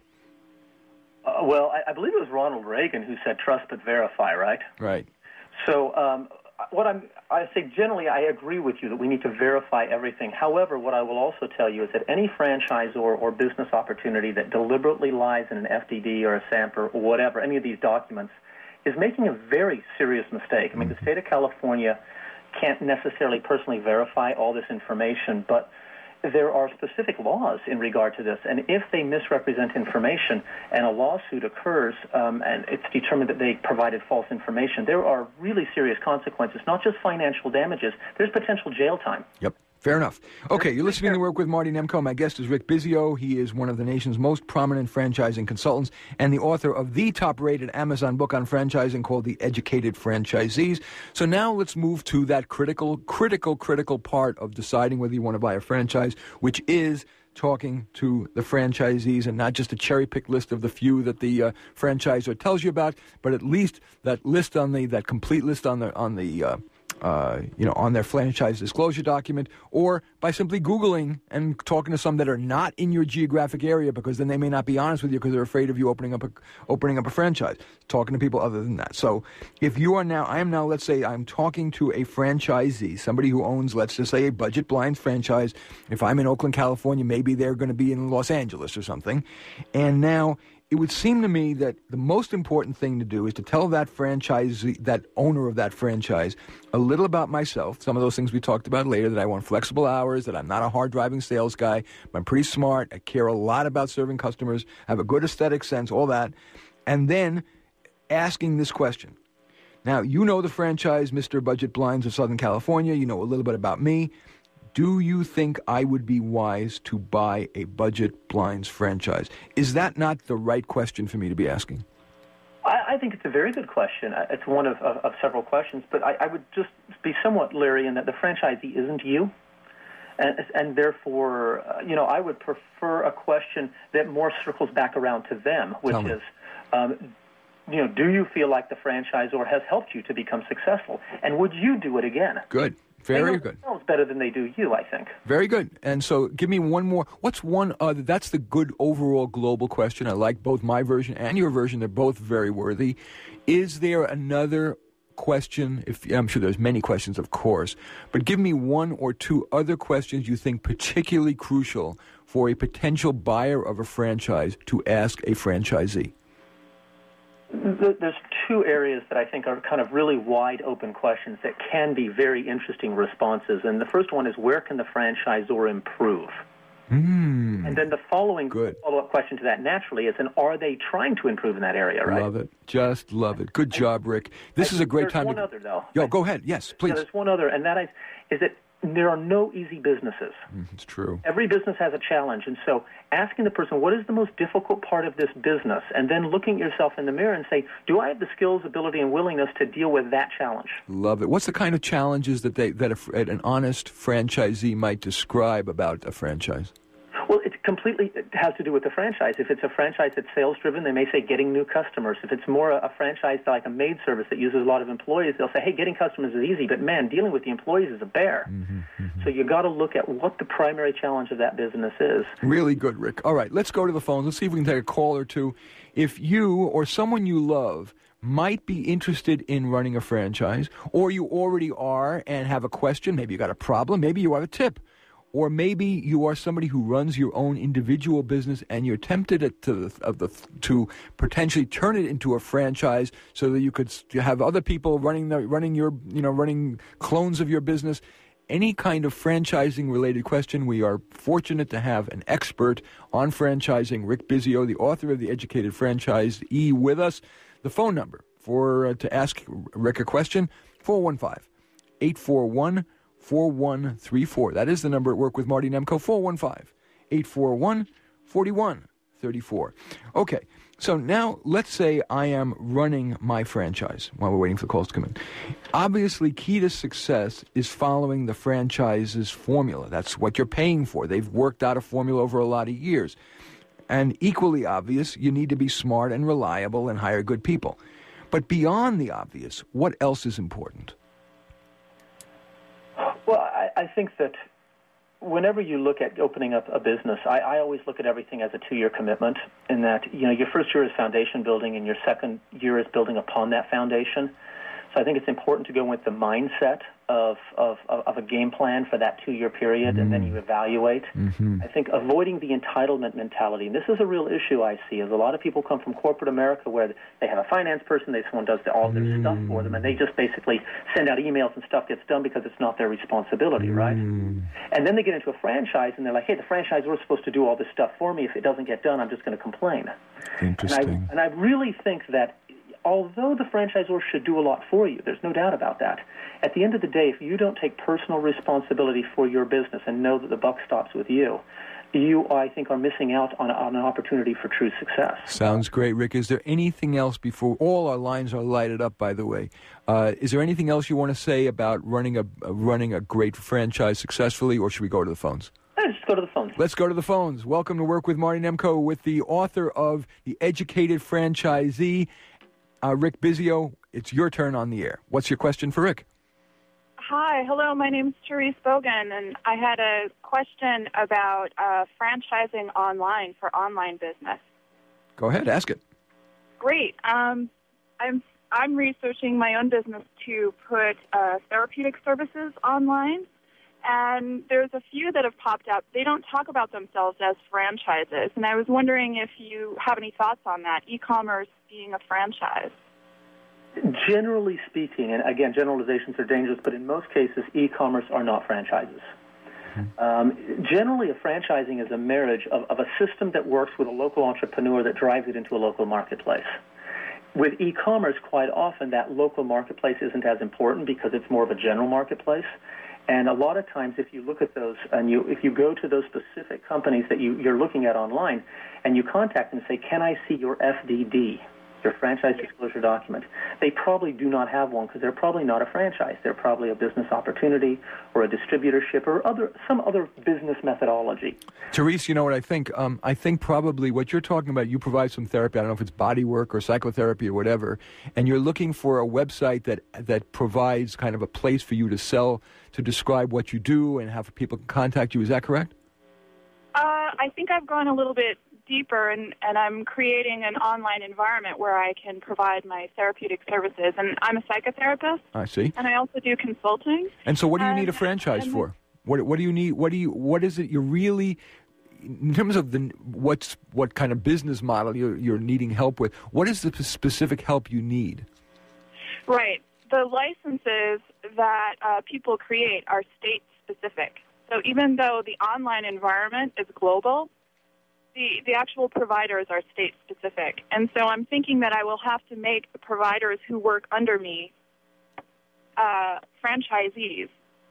Speaker 7: Well, I believe it was Ronald Reagan who said trust but verify, right?
Speaker 2: Right.
Speaker 7: So I say generally I agree with you that we need to verify everything. However, what I will also tell you is that any franchisor or business opportunity that deliberately lies in an FDD or a SAMP or whatever, any of these documents, is making a very serious mistake. I mean, the state of California can't necessarily personally verify all this information, but there are specific laws in regard to this, and if they misrepresent information and a lawsuit occurs and it's determined that they provided false information, there are really serious consequences, not just financial damages. There's potential jail time.
Speaker 2: Yep. Fair enough. Okay, you're listening to Work with Marty Nemko. My guest is Rick Bizio. He is one of the nation's most prominent franchising consultants and the author of the top-rated Amazon book on franchising called The Educated Franchisees. So now let's move to that critical part of deciding whether you want to buy a franchise, which is talking to the franchisees and not just a cherry-picked list of the few that the franchisor tells you about, but at least that list that complete list on their franchise disclosure document, or by simply Googling and talking to some that are not in your geographic area, because then they may not be honest with you because they're afraid of you opening up a franchise. Talking to people other than that. So if you are now, let's say I'm talking to a franchisee, somebody who owns, let's just say, a Budget Blinds franchise. If I'm in Oakland, California, maybe they're going to be in Los Angeles or something. And now it would seem to me that the most important thing to do is to tell that franchisee, that owner of that franchise, a little about myself, some of those things we talked about later, that I want flexible hours, that I'm not a hard-driving sales guy, I'm pretty smart, I care a lot about serving customers, have a good aesthetic sense, all that, and then asking this question. Now, you know the franchise, Mr. Budget Blinds of Southern California, you know a little bit about me. Do you think I would be wise to buy a Budget Blinds franchise? Is that not the right question for me to be asking?
Speaker 7: I think it's a very good question. It's one of several questions, but I would just be somewhat leery in that the franchisee isn't you. And therefore, I would prefer a question that more circles back around to them, which is, do you feel like the franchisor has helped you to become successful? And would you do it again?
Speaker 2: Good. Very good.
Speaker 7: They know themselves better than they do you, I think.
Speaker 2: Very good. And so give me one more. What's one other? That's the good overall global question. I like both my version and your version. They're both very worthy. Is there another question? I'm sure there's many questions, of course, but give me one or two other questions you think particularly crucial for a potential buyer of a franchise to ask a franchisee.
Speaker 7: There's two areas that I think are kind of really wide open questions that can be very interesting responses. And the first one is, where can the franchisor improve? And then the following follow-up question to that naturally is, and are they trying to improve in that area, right?
Speaker 2: Love it. Just love it. Good job, Rick. This is a great time.
Speaker 7: There's one other, though.
Speaker 2: Yo, go ahead. Yes, please.
Speaker 7: Yeah, there's one other, and that is that there are no easy businesses.
Speaker 2: It's true.
Speaker 7: Every business has a challenge, and so asking the person, what is the most difficult part of this business, and then looking at yourself in the mirror and say, do I have the skills, ability, and willingness to deal with that challenge?
Speaker 2: Love it. What's the kind of challenges that an honest franchisee might describe about a franchise?
Speaker 7: Well, it has to do with the franchise. If it's a franchise that's sales-driven, they may say getting new customers. If it's more a franchise like a maid service that uses a lot of employees, they'll say, hey, getting customers is easy, but man, dealing with the employees is a bear. So you got to look at what the primary challenge of that business is.
Speaker 2: Really good, Rick. All right, let's go to the phones. Let's see if we can take a call or two. If you or someone you love might be interested in running a franchise, or you already are and have a question, maybe you got a problem, maybe you have a tip, or maybe you are somebody who runs your own individual business and you're tempted to potentially turn it into a franchise so that you could have other people running clones of your business. Any kind of franchising related question, we are fortunate to have an expert on franchising, Rick Bizio, the author of The Educated Franchisee, with us. The phone number to ask Rick a question, 415-841-4134. That is the number at Work with Marty Nemko, 415-841-4134. Okay, so now let's say I am running my franchise while we're waiting for the calls to come in. Obviously, key to success is following the franchise's formula. That's what you're paying for. They've worked out a formula over a lot of years. And equally obvious, you need to be smart and reliable and hire good people. But beyond the obvious, what else is important?
Speaker 7: Well, I think that whenever you look at opening up a business, I always look at everything as a 2-year commitment, in that, your first year is foundation building and your second year is building upon that foundation. So I think it's important to go with the mindset of a game plan for that 2-year period, and then you evaluate. I think avoiding the entitlement mentality, and this is a real issue I see, is a lot of people come from corporate America where they have a finance person, someone does all their stuff for them, and they just basically send out emails and stuff gets done because it's not their responsibility, right? And then they get into a franchise, and they're like, hey, the franchisor is supposed to do all this stuff for me. If it doesn't get done, I'm just going to complain.
Speaker 2: Interesting.
Speaker 7: And I really think that although the franchisor should do a lot for you, there's no doubt about that, at the end of the day, if you don't take personal responsibility for your business and know that the buck stops with you, I think, are missing out on an opportunity for true success.
Speaker 2: Sounds great, Rick. Is there anything else before all our lines are lighted up, by the way? Is there anything else you want to say about running a great franchise successfully, or should we go to the phones?
Speaker 7: Let's go to the phones.
Speaker 2: Let's go to the phones. Welcome to Work with Marty Nemko with the author of The Educated Franchisee, Rick Bizio. It's your turn on the air. What's your question for Rick?
Speaker 8: Hi, hello, my name's Therese Bogan, and I had a question about franchising online for online business.
Speaker 2: Go ahead, ask it.
Speaker 8: Great. I'm researching my own business to put therapeutic services online, and there's a few that have popped up. They don't talk about themselves as franchises, and I was wondering if you have any thoughts on that, e-commerce being a franchise.
Speaker 7: Generally speaking, and again, generalizations are dangerous, but in most cases, e-commerce are not franchises. Generally, a franchising is a marriage of a system that works with a local entrepreneur that drives it into a local marketplace. With e-commerce, quite often, that local marketplace isn't as important because it's more of a general marketplace. And a lot of times, if you look at those, and if you go to those specific companies that you're looking at online, and you contact them and say, can I see your FDD, your franchise disclosure document, they probably do not have one because they're probably not a franchise. They're probably a business opportunity or a distributorship or some other business methodology.
Speaker 2: Therese, you know what I think? I think probably what you're talking about, you provide some therapy, I don't know if it's body work or psychotherapy or whatever, and you're looking for a website that provides kind of a place for you to sell, to describe what you do and have people contact you. Is that correct?
Speaker 8: I think I've gone a little bit deeper, and I'm creating an online environment where I can provide my therapeutic services. And I'm a psychotherapist. I see. And I also do consulting.
Speaker 2: And so, what do you need a franchise for? What do you need? What is it you're really, in terms of what kind of business model you're needing help with? What is the specific help you need?
Speaker 8: Right. The licenses that people create are state specific. So even though the online environment is global, the actual providers are state-specific. And so I'm thinking that I will have to make the providers who work under me franchisees.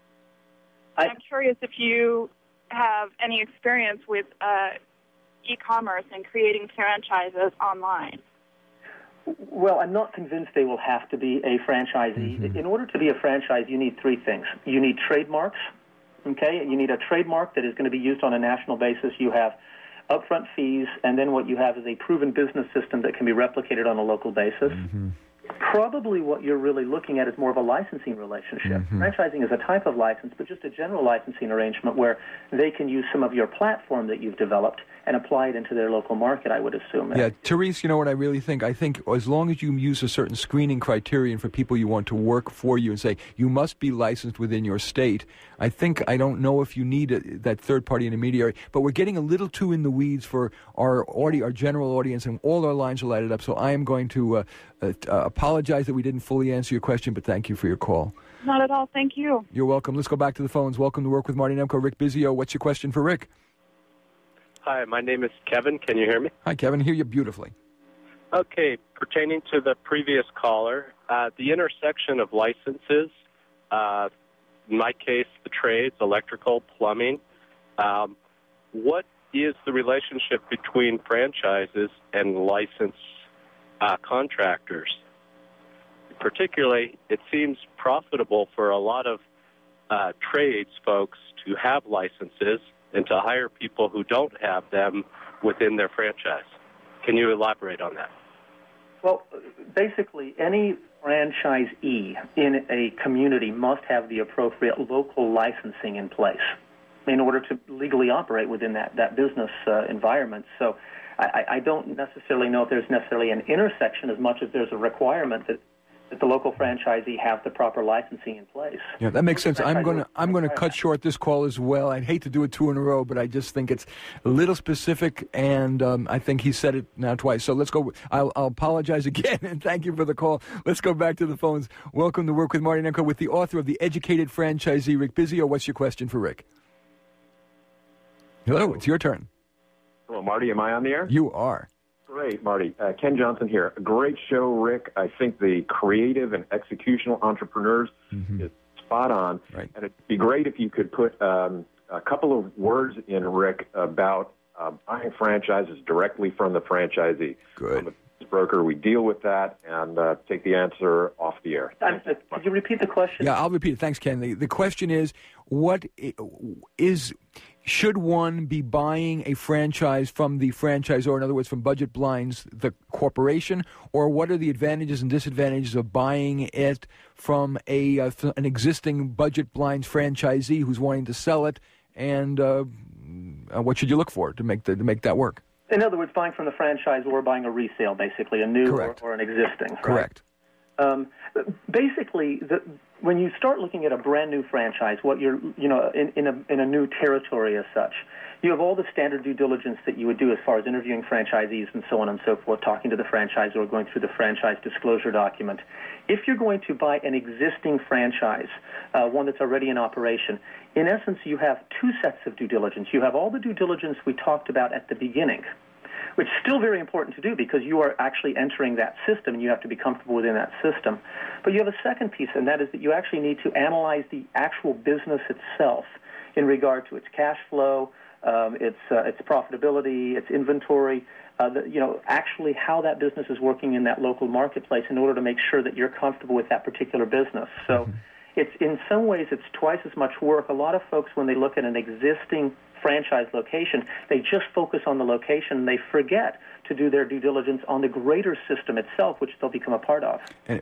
Speaker 8: I'm curious if you have any experience with e-commerce and creating franchises online.
Speaker 7: Well, I'm not convinced they will have to be a franchisee. In order to be a franchise, you need three things. You need trademarks, okay? You need a trademark that is going to be used on a national basis. You have upfront fees, and then what you have is a proven business system that can be replicated on a local basis. Probably what you're really looking at is more of a licensing relationship. Franchising is a type of license, but just a general licensing arrangement where they can use some of your platform that you've developed and apply it into their local market, I would assume.
Speaker 2: Yeah, Therese, you know what I really think? I think as long as you use a certain screening criterion for people you want to work for you and say, you must be licensed within your state, I don't know if you need that third-party intermediary, but we're getting a little too in the weeds for our general audience, and all our lines are lighted up, so I am going to apologize that we didn't fully answer your question, but thank you for your call.
Speaker 8: Not at all. Thank you.
Speaker 2: You're welcome. Let's go back to the phones. Welcome to Work with Marty Nemko. Rick Bizio, what's your question for Rick?
Speaker 9: Hi, my name is Kevin. Can you hear me?
Speaker 2: Hi, Kevin. I hear you beautifully.
Speaker 9: Okay. Pertaining to the previous caller, the intersection of licenses, in my case, the trades, electrical, plumbing, what is the relationship between franchises and licensed contractors? Particularly, it seems profitable for a lot of trades folks to have licenses and to hire people who don't have them within their franchise. Can you elaborate on that?
Speaker 7: Well, basically, any franchisee in a community must have the appropriate local licensing in place in order to legally operate within that business environment. So I don't necessarily know if there's necessarily an intersection as much as there's a requirement that that the local franchisee have the proper licensing in place.
Speaker 2: Yeah, that makes sense. I'm going to cut short this call as well. I'd hate to do it two in a row, but I just think it's a little specific, and I think he said it now twice. So let's go. I'll apologize again, and thank you for the call. Let's go back to the phones. Welcome to Work with Marty Nemko with the author of The Educated Franchisee, Rick Bizio. What's your question for Rick? Hello, it's your turn.
Speaker 10: Hello, Marty. Am I on the air?
Speaker 2: You are.
Speaker 10: Great, Marty. Ken Johnson here. A great show, Rick. I think the creative and executional entrepreneurs is spot on.
Speaker 2: Right.
Speaker 10: And it'd be great if you could put a couple of words in, Rick, about buying franchises directly from the franchisee.
Speaker 2: Good.
Speaker 10: I'm a business broker. We deal with that and take the answer off the air.
Speaker 7: Could you repeat the question?
Speaker 2: Yeah, I'll repeat it. Thanks, Ken. The question is, should one be buying a franchise from the franchisor, in other words, from Budget Blinds, the corporation, or what are the advantages and disadvantages of buying it from an existing Budget Blinds franchisee who's wanting to sell it, and what should you look for to make that work?
Speaker 7: In other words, buying from the franchisor or buying a resale, basically, a new or an existing.
Speaker 2: Correct.
Speaker 7: Right? Basically, when you start looking at a brand new franchise, what you're, in a new territory as such, you have all the standard due diligence that you would do as far as interviewing franchisees and so on and so forth, talking to the franchisor, going through the franchise disclosure document. If you're going to buy an existing franchise, one that's already in operation, in essence, you have two sets of due diligence. You have all the due diligence we talked about at the beginning, which is still very important to do because you are actually entering that system and you have to be comfortable within that system. But you have a second piece, and that is that you actually need to analyze the actual business itself in regard to its cash flow, its profitability, its inventory, actually how that business is working in that local marketplace in order to make sure that you're comfortable with that particular business. So it's in some ways it's twice as much work. A lot of folks, when they look at an existing franchise location, they just focus on the location and they forget to do their due diligence on the greater system itself, which they'll become a part of. And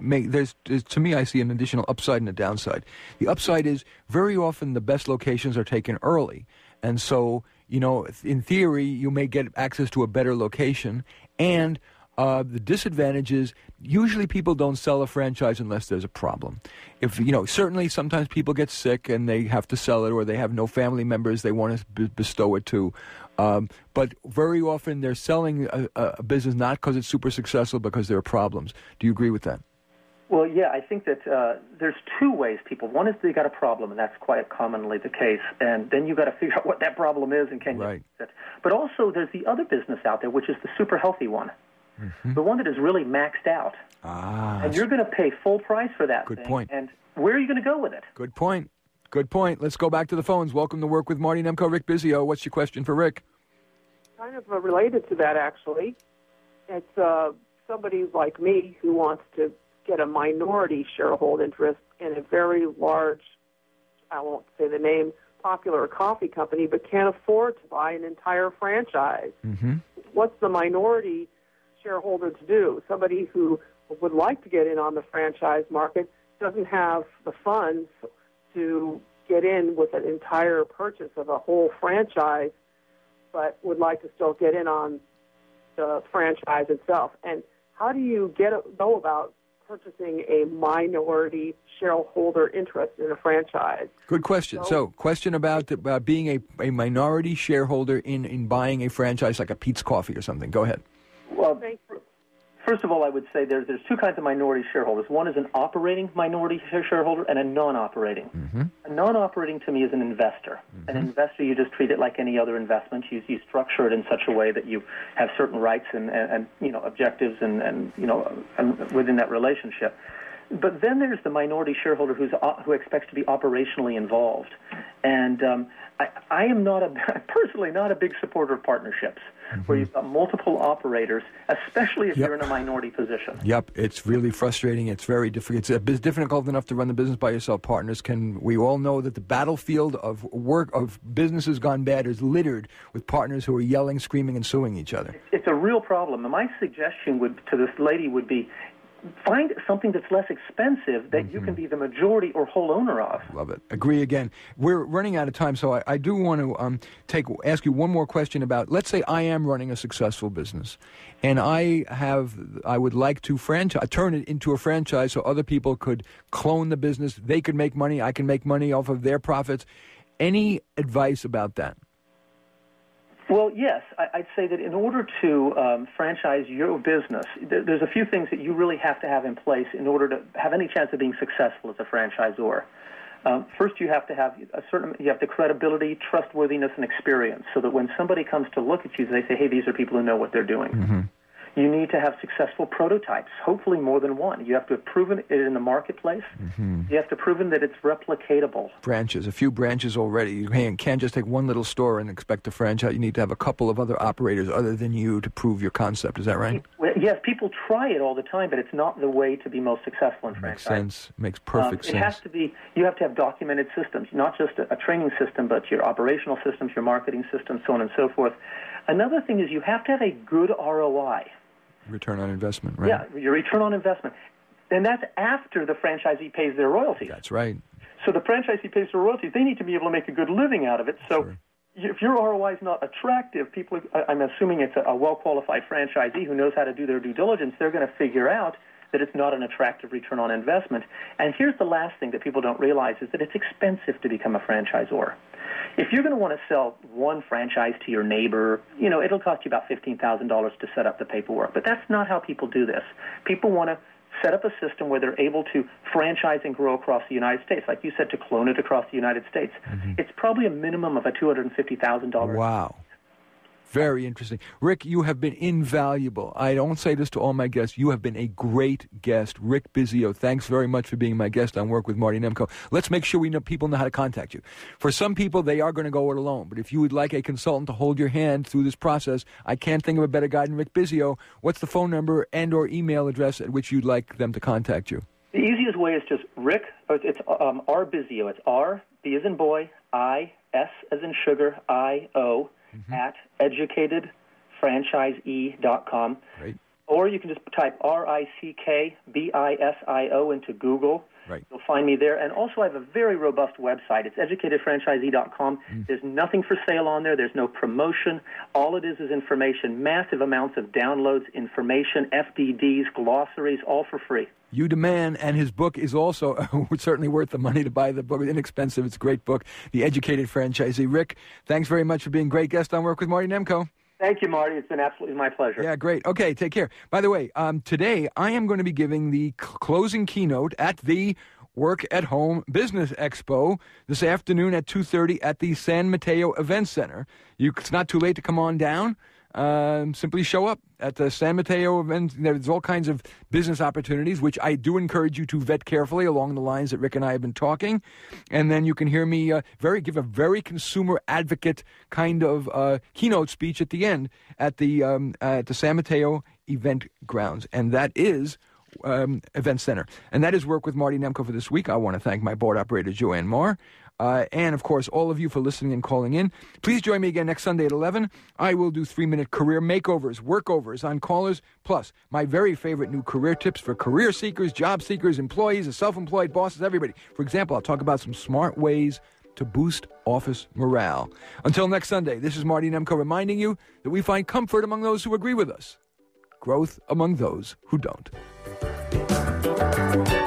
Speaker 2: to me, I see an additional upside and a downside. The upside is very often the best locations are taken early. And so, in theory, you may get access to a better location. And the disadvantage is usually people don't sell a franchise unless there's a problem. Certainly sometimes people get sick and they have to sell it, or they have no family members they want to bestow it to. But very often they're selling a business not because it's super successful, because there are problems. Do you agree with that?
Speaker 7: Well, yeah, I think that there's two ways people. One is they got a problem, and that's quite commonly the case. And then you've got to figure out what that problem is and can you fix it. But also there's the other business out there, which is the super healthy one. The one that is really maxed out. And you're going to pay full price for that
Speaker 2: Good
Speaker 7: thing.
Speaker 2: point.
Speaker 7: And where are you going to go with it?
Speaker 2: Good point. Good point. Let's go back to the phones. Welcome to Work with Marty Nemko. Rick Bizio, what's your question for Rick?
Speaker 11: Kind of related to that, actually. It's somebody like me who wants to get a minority shareholder interest in a very large, I won't say the name, popular coffee company, but can't afford to buy an entire franchise. What's the minority shareholder to do? Somebody who would like to get in on the franchise market doesn't have the funds to get in with an entire purchase of a whole franchise, but would like to still get in on the franchise itself. And how do you know about purchasing a minority shareholder interest in a franchise?
Speaker 2: Good question. So question about being a minority shareholder in buying a franchise like a Pete's Coffee or something. Go ahead.
Speaker 7: Well, first of all, I would say there's two kinds of minority shareholders. One is an operating minority shareholder and a non-operating. A non-operating, to me, is an investor. An investor, you just treat it like any other investment. You structure it in such a way that you have certain rights and objectives and within that relationship. But then there's the minority shareholder who expects to be operationally involved. And I am personally not a big supporter of partnerships where you've got multiple operators, especially if you're in a minority position.
Speaker 2: Yep, it's really frustrating. It's very difficult. It's difficult enough to run the business by yourself. Partners we all know that the battlefield of businesses gone bad is littered with partners who are yelling, screaming, and suing each other.
Speaker 7: It's a real problem. And my suggestion to this lady would be, find something that's less expensive that you can be the majority or whole owner of.
Speaker 2: Love it. Agree again. We're running out of time, so I do want to ask you one more question about, let's say I am running a successful business, and I would like to turn it into a franchise so other people could clone the business. They could make money. I can make money off of their profits. Any advice about that?
Speaker 7: Well, yes. I'd say that in order to franchise your business, there's a few things that you really have to have in place in order to have any chance of being successful as a franchisor. First, you have to have the credibility, trustworthiness, and experience, so that when somebody comes to look at you, they say, "Hey, these are people who know what they're doing." Mm-hmm. You need to have successful prototypes, hopefully more than one. You have to have proven it in the marketplace. Mm-hmm. You have to prove that it's replicatable.
Speaker 2: A few branches already. You can't just take one little store and expect to franchise. You need to have a couple of other operators other than you to prove your concept. Is that right?
Speaker 7: Yes, people try it all the time, but it's not the way to be most successful in franchise.
Speaker 2: Makes sense. Makes perfect sense.
Speaker 7: It has to be. You have to have documented systems, not just a training system, but your operational systems, your marketing systems, so on and so forth. Another thing is you have to have a good ROI.
Speaker 2: Return on investment, right?
Speaker 7: Yeah, your return on investment. And that's after the franchisee pays their royalties.
Speaker 2: That's right.
Speaker 7: So the franchisee pays their royalties. They need to be able to make a good living out of it. So
Speaker 2: sure.
Speaker 7: If your ROI is not attractive, I'm assuming it's a well-qualified franchisee who knows how to do their due diligence, they're going to figure out that it's not an attractive return on investment. And here's the last thing that people don't realize is that it's expensive to become a franchisor. If you're going to want to sell one franchise to your neighbor, it'll cost you about $15,000 to set up the paperwork. But that's not how people do this. People want to set up a system where they're able to franchise and grow across the United States. Like you said, to clone it across the United States. Mm-hmm. It's probably a minimum of a $250,000.
Speaker 2: Wow. Very interesting. Rick, you have been invaluable. I don't say this to all my guests. You have been a great guest. Rick Bizio, thanks very much for being my guest on Work with Marty Nemko. Let's make sure people know how to contact you. For some people, they are going to go it alone. But if you would like a consultant to hold your hand through this process, I can't think of a better guy than Rick Bizio. What's the phone number and or email address at which you'd like them to contact you?
Speaker 7: The easiest way is just Rick. It's R Bizio. It's R, B as in boy, I, S as in sugar, I-O. Mm-hmm. at educatedfranchisee.com.
Speaker 2: Right.
Speaker 7: Or you can just type RICKBISIO into Google.
Speaker 2: Right.
Speaker 7: You'll find me there. And also I have a very robust website. It's educatedfranchisee.com. There's nothing for sale on there. There's no promotion. All it is information, massive amounts of downloads, information, FDDs, glossaries, all for free.
Speaker 2: You Demand, and his book is also certainly worth the money to buy the book. It's inexpensive. It's a great book, The Educated Franchisee. Rick, thanks very much for being a great guest on Work with Marty Nemko.
Speaker 7: Thank you, Marty. It's been absolutely my pleasure.
Speaker 2: Yeah, great. Okay, take care. By the way, today I am going to be giving the closing keynote at the Work at Home Business Expo this afternoon at 2:30 at the San Mateo Event Center. It's not too late to come on down. Simply show up at the San Mateo event. There's all kinds of business opportunities, which I do encourage you to vet carefully along the lines that Rick and I have been talking. And then you can hear me give a very consumer advocate kind of keynote speech at the end at the San Mateo event grounds. And that is Event Center. And that is Work with Marty Nemko for this week. I want to thank my board operator, Joanne Marr. And, of course, all of you for listening and calling in. Please join me again next Sunday at 11. I will do 3-minute career makeovers, workovers on callers, plus my very favorite new career tips for career seekers, job seekers, employees, self-employed bosses, everybody. For example, I'll talk about some smart ways to boost office morale. Until next Sunday, this is Marty Nemko reminding you that we find comfort among those who agree with us, growth among those who don't.